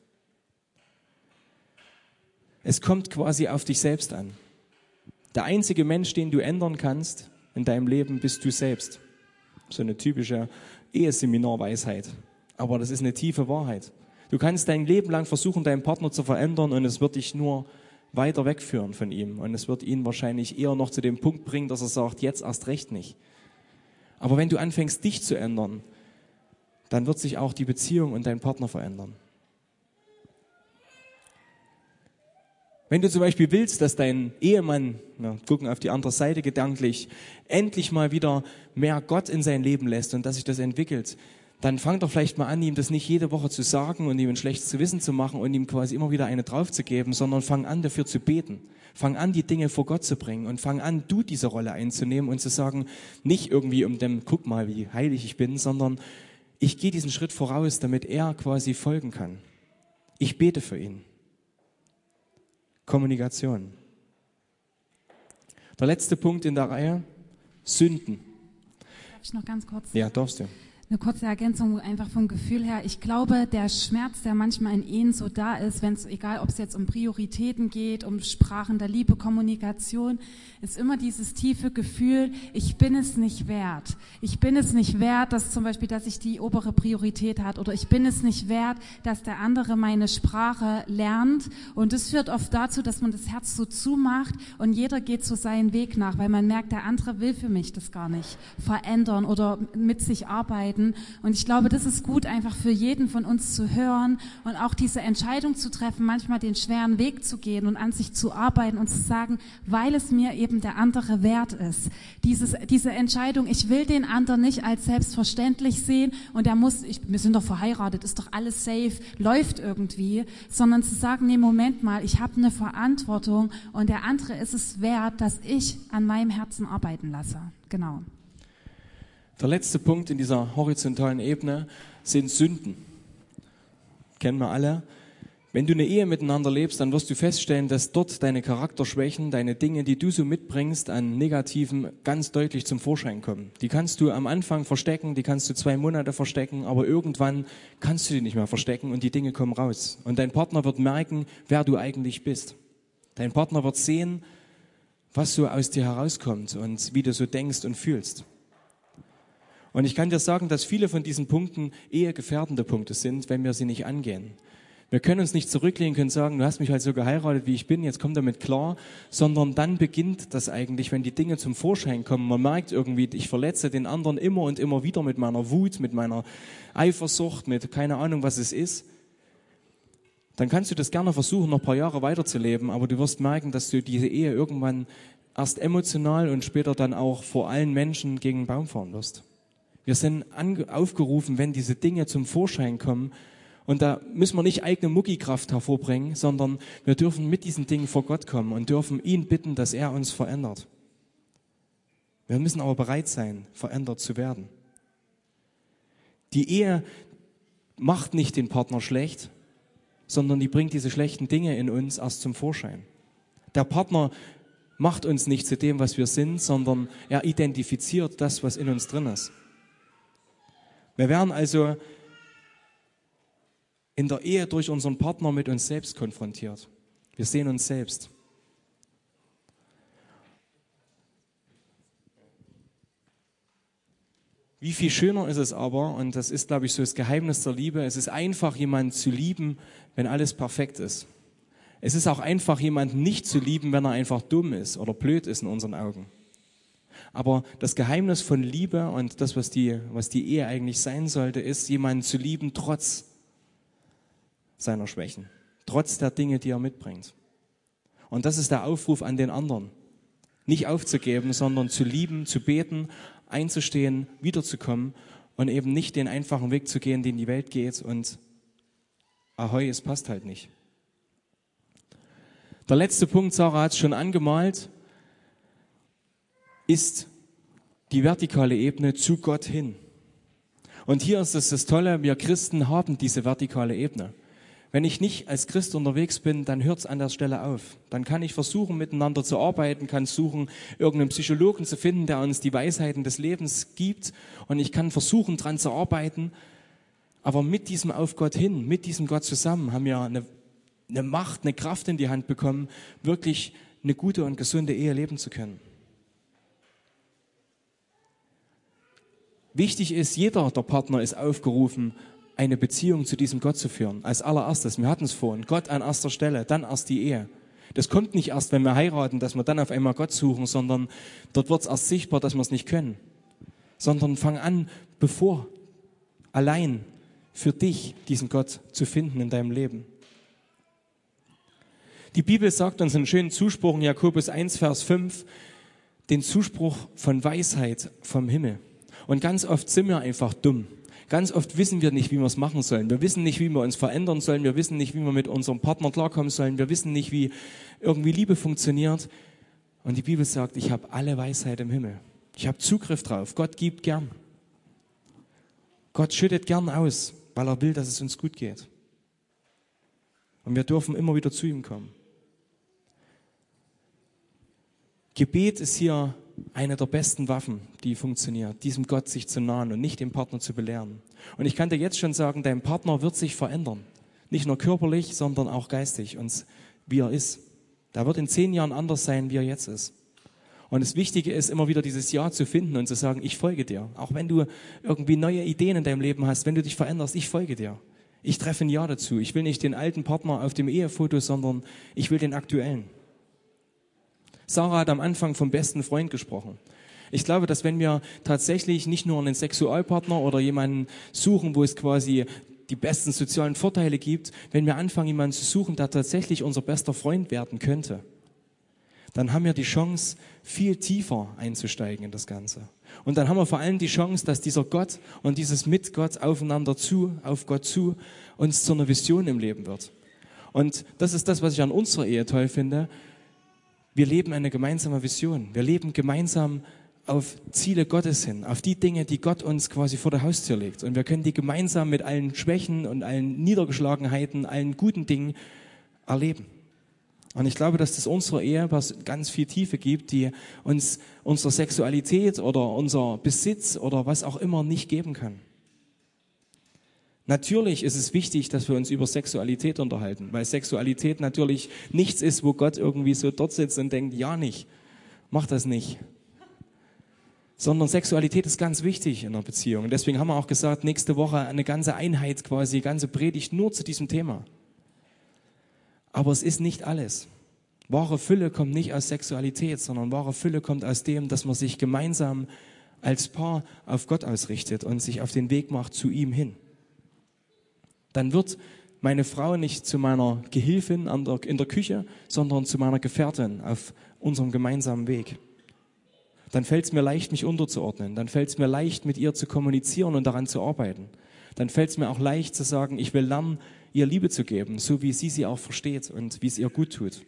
Es kommt quasi auf dich selbst an. Der einzige Mensch, den du ändern kannst in deinem Leben, bist du selbst. So eine typische Eheseminarweisheit. Aber das ist eine tiefe Wahrheit. Du kannst dein Leben lang versuchen, deinen Partner zu verändern und es wird dich nur weiter wegführen von ihm. Und es wird ihn wahrscheinlich eher noch zu dem Punkt bringen, dass er sagt, jetzt erst recht nicht. Aber wenn du anfängst, dich zu ändern, dann wird sich auch die Beziehung und dein Partner verändern. Wenn du zum Beispiel willst, dass dein Ehemann, gucken auf die andere Seite gedanklich, endlich mal wieder mehr Gott in sein Leben lässt und dass sich das entwickelt, dann fang doch vielleicht mal an, ihm das nicht jede Woche zu sagen und ihm ein schlechtes Gewissen zu machen und ihm quasi immer wieder eine draufzugeben, sondern fang an, dafür zu beten. Fang an, die Dinge vor Gott zu bringen und fang an, du diese Rolle einzunehmen und zu sagen, nicht irgendwie um dem, guck mal, wie heilig ich bin, sondern ich gehe diesen Schritt voraus, damit er quasi folgen kann. Ich bete für ihn. Kommunikation. Der letzte Punkt in der Reihe, Sünden. Darf ich noch ganz kurz? Ja, darfst du. Eine kurze Ergänzung einfach vom Gefühl her. Ich glaube, der Schmerz, der manchmal in Ehen so da ist, wenn es, egal ob es jetzt um Prioritäten geht, um Sprachen der Liebe, Kommunikation, ist immer dieses tiefe Gefühl, ich bin es nicht wert. Ich bin es nicht wert, dass zum Beispiel, dass ich die obere Priorität hat, oder ich bin es nicht wert, dass der andere meine Sprache lernt. Und das führt oft dazu, dass man das Herz so zumacht und jeder geht so seinen Weg nach, weil man merkt, der andere will für mich das gar nicht verändern oder mit sich arbeiten. Und ich glaube, das ist gut, einfach für jeden von uns zu hören und auch diese Entscheidung zu treffen, manchmal den schweren Weg zu gehen und an sich zu arbeiten und zu sagen, weil es mir eben der andere wert ist. Diese Entscheidung, ich will den anderen nicht als selbstverständlich sehen und wir sind doch verheiratet, ist doch alles safe, läuft irgendwie, sondern zu sagen, nee, Moment mal, ich habe eine Verantwortung und der andere ist es wert, dass ich an meinem Herzen arbeiten lasse. Genau. Der letzte Punkt in dieser horizontalen Ebene sind Sünden. Kennen wir alle. Wenn du eine Ehe miteinander lebst, dann wirst du feststellen, dass dort deine Charakterschwächen, deine Dinge, die du so mitbringst an Negativen, ganz deutlich zum Vorschein kommen. Die kannst du am Anfang verstecken, die kannst du 2 Monate verstecken, aber irgendwann kannst du die nicht mehr verstecken und die Dinge kommen raus. Und dein Partner wird merken, wer du eigentlich bist. Dein Partner wird sehen, was so aus dir herauskommt und wie du so denkst und fühlst. Und ich kann dir sagen, dass viele von diesen Punkten ehegefährdende Punkte sind, wenn wir sie nicht angehen. Wir können uns nicht zurücklehnen, können sagen, du hast mich halt so geheiratet, wie ich bin, jetzt komm damit klar, sondern dann beginnt das eigentlich, wenn die Dinge zum Vorschein kommen. Man merkt irgendwie, ich verletze den anderen immer und immer wieder mit meiner Wut, mit meiner Eifersucht, mit keine Ahnung, was es ist. Dann kannst du das gerne versuchen, noch ein paar Jahre weiterzuleben, aber du wirst merken, dass du diese Ehe irgendwann erst emotional und später dann auch vor allen Menschen gegen den Baum fahren wirst. Wir sind aufgerufen, wenn diese Dinge zum Vorschein kommen, und da müssen wir nicht eigene Muckikraft hervorbringen, sondern wir dürfen mit diesen Dingen vor Gott kommen und dürfen ihn bitten, dass er uns verändert. Wir müssen aber bereit sein, verändert zu werden. Die Ehe macht nicht den Partner schlecht, sondern die bringt diese schlechten Dinge in uns erst zum Vorschein. Der Partner macht uns nicht zu dem, was wir sind, sondern er identifiziert das, was in uns drin ist. Wir werden also in der Ehe durch unseren Partner mit uns selbst konfrontiert. Wir sehen uns selbst. Wie viel schöner ist es aber, und das ist, glaube ich, so das Geheimnis der Liebe, es ist einfach, jemanden zu lieben, wenn alles perfekt ist. Es ist auch einfach, jemanden nicht zu lieben, wenn er einfach dumm ist oder blöd ist in unseren Augen. Aber das Geheimnis von Liebe und das, was die Ehe eigentlich sein sollte, ist, jemanden zu lieben trotz seiner Schwächen, trotz der Dinge, die er mitbringt. Und das ist der Aufruf an den anderen. Nicht aufzugeben, sondern zu lieben, zu beten, einzustehen, wiederzukommen und eben nicht den einfachen Weg zu gehen, den die Welt geht und ahoi, es passt halt nicht. Der letzte Punkt, Sarah hat es schon angemalt, ist die vertikale Ebene zu Gott hin. Und hier ist es das Tolle, wir Christen haben diese vertikale Ebene. Wenn ich nicht als Christ unterwegs bin, dann hört es an der Stelle auf. Dann kann ich versuchen, miteinander zu arbeiten, kann suchen, irgendeinen Psychologen zu finden, der uns die Weisheiten des Lebens gibt. Und ich kann versuchen, dran zu arbeiten. Aber mit diesem auf Gott hin, mit diesem Gott zusammen, haben wir eine Macht, eine Kraft in die Hand bekommen, wirklich eine gute und gesunde Ehe leben zu können. Wichtig ist, jeder der Partner ist aufgerufen, eine Beziehung zu diesem Gott zu führen. Als allererstes, wir hatten es vorhin, Gott an erster Stelle, dann erst die Ehe. Das kommt nicht erst, wenn wir heiraten, dass wir dann auf einmal Gott suchen, sondern dort wird es erst sichtbar, dass wir es nicht können. Sondern fang an, bevor, allein für dich diesen Gott zu finden in deinem Leben. Die Bibel sagt uns einen schönen Zuspruch in Jakobus 1, Vers 5, den Zuspruch von Weisheit vom Himmel. Und ganz oft sind wir einfach dumm. Ganz oft wissen wir nicht, wie wir es machen sollen. Wir wissen nicht, wie wir uns verändern sollen. Wir wissen nicht, wie wir mit unserem Partner klarkommen sollen. Wir wissen nicht, wie irgendwie Liebe funktioniert. Und die Bibel sagt, ich habe alle Weisheit im Himmel. Ich habe Zugriff drauf. Gott gibt gern. Gott schüttet gern aus, weil er will, dass es uns gut geht. Und wir dürfen immer wieder zu ihm kommen. Gebet ist hier eine der besten Waffen, die funktioniert, diesem Gott sich zu nahen und nicht den Partner zu belehren. Und ich kann dir jetzt schon sagen, dein Partner wird sich verändern. Nicht nur körperlich, sondern auch geistig und wie er ist. Der wird in 10 Jahren anders sein, wie er jetzt ist. Und das Wichtige ist, immer wieder dieses Ja zu finden und zu sagen, ich folge dir. Auch wenn du irgendwie neue Ideen in deinem Leben hast, wenn du dich veränderst, ich folge dir. Ich treffe ein Ja dazu. Ich will nicht den alten Partner auf dem Ehefoto, sondern ich will den aktuellen. Sarah hat am Anfang vom besten Freund gesprochen. Ich glaube, dass wenn wir tatsächlich nicht nur einen Sexualpartner oder jemanden suchen, wo es quasi die besten sozialen Vorteile gibt, wenn wir anfangen, jemanden zu suchen, der tatsächlich unser bester Freund werden könnte, dann haben wir die Chance, viel tiefer einzusteigen in das Ganze. Und dann haben wir vor allem die Chance, dass dieser Gott und dieses mit Gott auf Gott zu, uns zu einer Vision im Leben wird. Und das ist das, was ich an unserer Ehe toll finde. Wir leben eine gemeinsame Vision. Wir leben gemeinsam auf Ziele Gottes hin, auf die Dinge, die Gott uns quasi vor der Haustür legt. Und wir können die gemeinsam mit allen Schwächen und allen Niedergeschlagenheiten, allen guten Dingen erleben. Und ich glaube, dass das unserer Ehe ganz viel Tiefe gibt, die uns unsere Sexualität oder unser Besitz oder was auch immer nicht geben kann. Natürlich ist es wichtig, dass wir uns über Sexualität unterhalten, weil Sexualität natürlich nichts ist, wo Gott irgendwie so dort sitzt und denkt, ja nicht, mach das nicht. Sondern Sexualität ist ganz wichtig in einer Beziehung. Und deswegen haben wir auch gesagt, nächste Woche eine ganze Einheit quasi, eine ganze Predigt nur zu diesem Thema. Aber es ist nicht alles. Wahre Fülle kommt nicht aus Sexualität, sondern wahre Fülle kommt aus dem, dass man sich gemeinsam als Paar auf Gott ausrichtet und sich auf den Weg macht zu ihm hin. Dann wird meine Frau nicht zu meiner Gehilfin in der Küche, sondern zu meiner Gefährtin auf unserem gemeinsamen Weg. Dann fällt es mir leicht, mich unterzuordnen. Dann fällt es mir leicht, mit ihr zu kommunizieren und daran zu arbeiten. Dann fällt es mir auch leicht zu sagen, ich will lernen, ihr Liebe zu geben, so wie sie auch versteht und wie es ihr gut tut.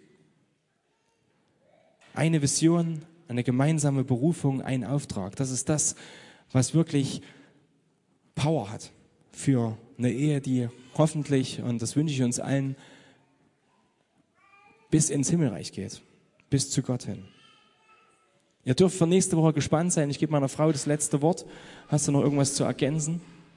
Eine Vision, eine gemeinsame Berufung, ein Auftrag. Das ist das, was wirklich Power hat für eine Ehe, die hoffentlich, und das wünsche ich uns allen, bis ins Himmelreich geht, bis zu Gott hin. Ihr dürft für nächste Woche gespannt sein. Ich gebe meiner Frau das letzte Wort. Hast du noch irgendwas zu ergänzen?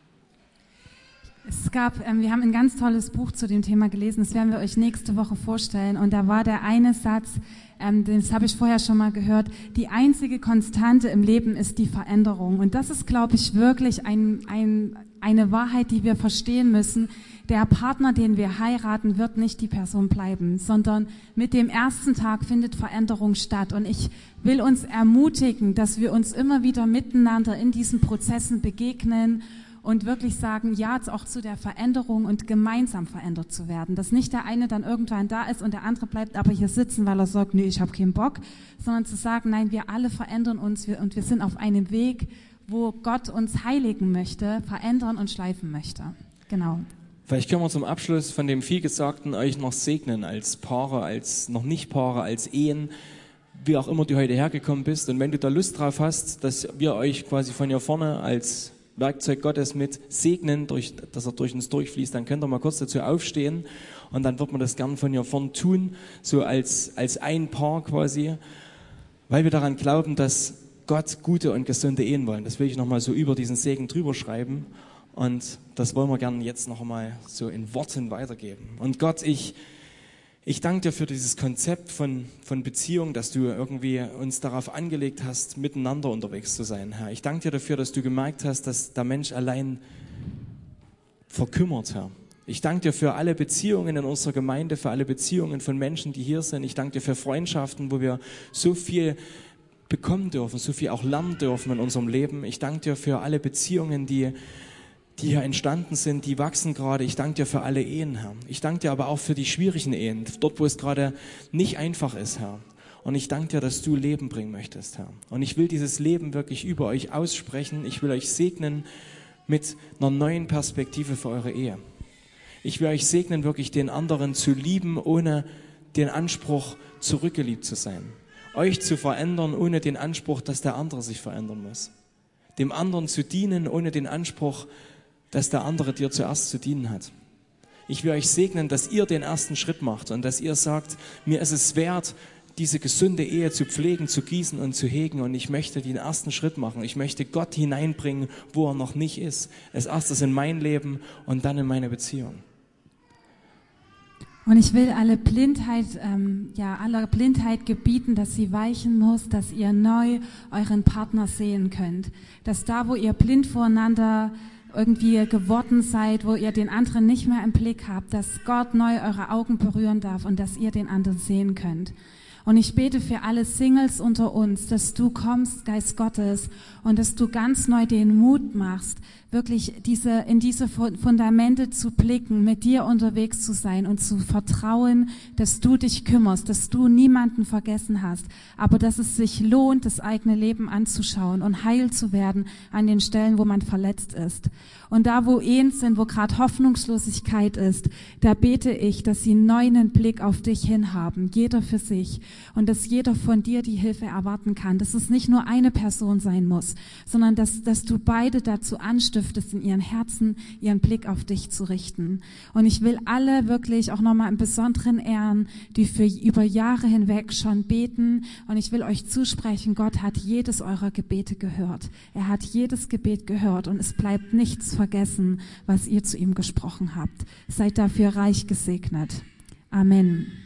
Wir haben ein ganz tolles Buch zu dem Thema gelesen, das werden wir euch nächste Woche vorstellen. Und da war der eine Satz, das habe ich vorher schon mal gehört, die einzige Konstante im Leben ist die Veränderung. Und das ist, glaube ich, wirklich eine Wahrheit, die wir verstehen müssen. Der Partner, den wir heiraten, wird nicht die Person bleiben, sondern mit dem ersten Tag findet Veränderung statt. Und ich will uns ermutigen, dass wir uns immer wieder miteinander in diesen Prozessen begegnen und wirklich sagen, ja, auch zu der Veränderung und gemeinsam verändert zu werden. Dass nicht der eine dann irgendwann da ist und der andere bleibt aber hier sitzen, weil er sagt, nee, ich habe keinen Bock, sondern zu sagen, nein, wir alle verändern uns und wir sind auf einem Weg, wo Gott uns heiligen möchte, verändern und schleifen möchte. Genau. Vielleicht können wir zum Abschluss von dem vielgesagten euch noch segnen als Paare, als noch nicht Paare, als Ehen, wie auch immer du heute hergekommen bist. Und wenn du da Lust drauf hast, dass wir euch quasi von hier vorne als Werkzeug Gottes mit segnen, dass er durch uns durchfließt, dann könnt ihr mal kurz dazu aufstehen und dann wird man das gern von hier vorne tun, so als ein Paar quasi, weil wir daran glauben, dass Gott gute und gesunde Ehen wollen. Das will ich nochmal so über diesen Segen drüber schreiben und das wollen wir gerne jetzt nochmal so in Worten weitergeben. Und Gott, ich danke dir für dieses Konzept von Beziehung, dass du irgendwie uns darauf angelegt hast, miteinander unterwegs zu sein, Herr. Ich danke dir dafür, dass du gemerkt hast, dass der Mensch allein verkümmert, Herr. Ich danke dir für alle Beziehungen in unserer Gemeinde, für alle Beziehungen von Menschen, die hier sind. Ich danke dir für Freundschaften, wo wir so viel bekommen dürfen, so viel auch lernen dürfen in unserem Leben. Ich danke dir für alle Beziehungen, die hier entstanden sind, die wachsen gerade. Ich danke dir für alle Ehen, Herr. Ich danke dir aber auch für die schwierigen Ehen, dort, wo es gerade nicht einfach ist, Herr. Und ich danke dir, dass du Leben bringen möchtest, Herr. Und ich will dieses Leben wirklich über euch aussprechen. Ich will euch segnen mit einer neuen Perspektive für eure Ehe. Ich will euch segnen, wirklich den anderen zu lieben, ohne den Anspruch, zurückgeliebt zu sein. Euch zu verändern, ohne den Anspruch, dass der andere sich verändern muss. Dem anderen zu dienen, ohne den Anspruch, dass der andere dir zuerst zu dienen hat. Ich will euch segnen, dass ihr den ersten Schritt macht und dass ihr sagt, mir ist es wert, diese gesunde Ehe zu pflegen, zu gießen und zu hegen. Und ich möchte den ersten Schritt machen. Ich möchte Gott hineinbringen, wo er noch nicht ist. Als erstes in mein Leben und dann in meine Beziehung. Und ich will aller Blindheit gebieten, dass sie weichen muss, dass ihr neu euren Partner sehen könnt. Dass da, wo ihr blind voreinander irgendwie geworden seid, wo ihr den anderen nicht mehr im Blick habt, dass Gott neu eure Augen berühren darf und dass ihr den anderen sehen könnt. Und ich bete für alle Singles unter uns, dass du kommst, Geist Gottes, und dass du ganz neu den Mut machst, wirklich in diese Fundamente zu blicken, mit dir unterwegs zu sein und zu vertrauen, dass du dich kümmerst, dass du niemanden vergessen hast, aber dass es sich lohnt, das eigene Leben anzuschauen und heil zu werden an den Stellen, wo man verletzt ist. Und da, wo Ehen sind, wo gerade Hoffnungslosigkeit ist, da bete ich, dass sie einen neuen Blick auf dich hin haben, jeder für sich, und dass jeder von dir die Hilfe erwarten kann, dass es nicht nur eine Person sein muss, sondern dass du beide dazu anstiftest, in ihren Herzen ihren Blick auf dich zu richten. Und ich will alle wirklich auch nochmal im Besonderen ehren, die für über Jahre hinweg schon beten, und ich will euch zusprechen, Gott hat jedes eurer Gebete gehört. Er hat jedes Gebet gehört und es bleibt nichts vergessen, was ihr zu ihm gesprochen habt. Seid dafür reich gesegnet. Amen.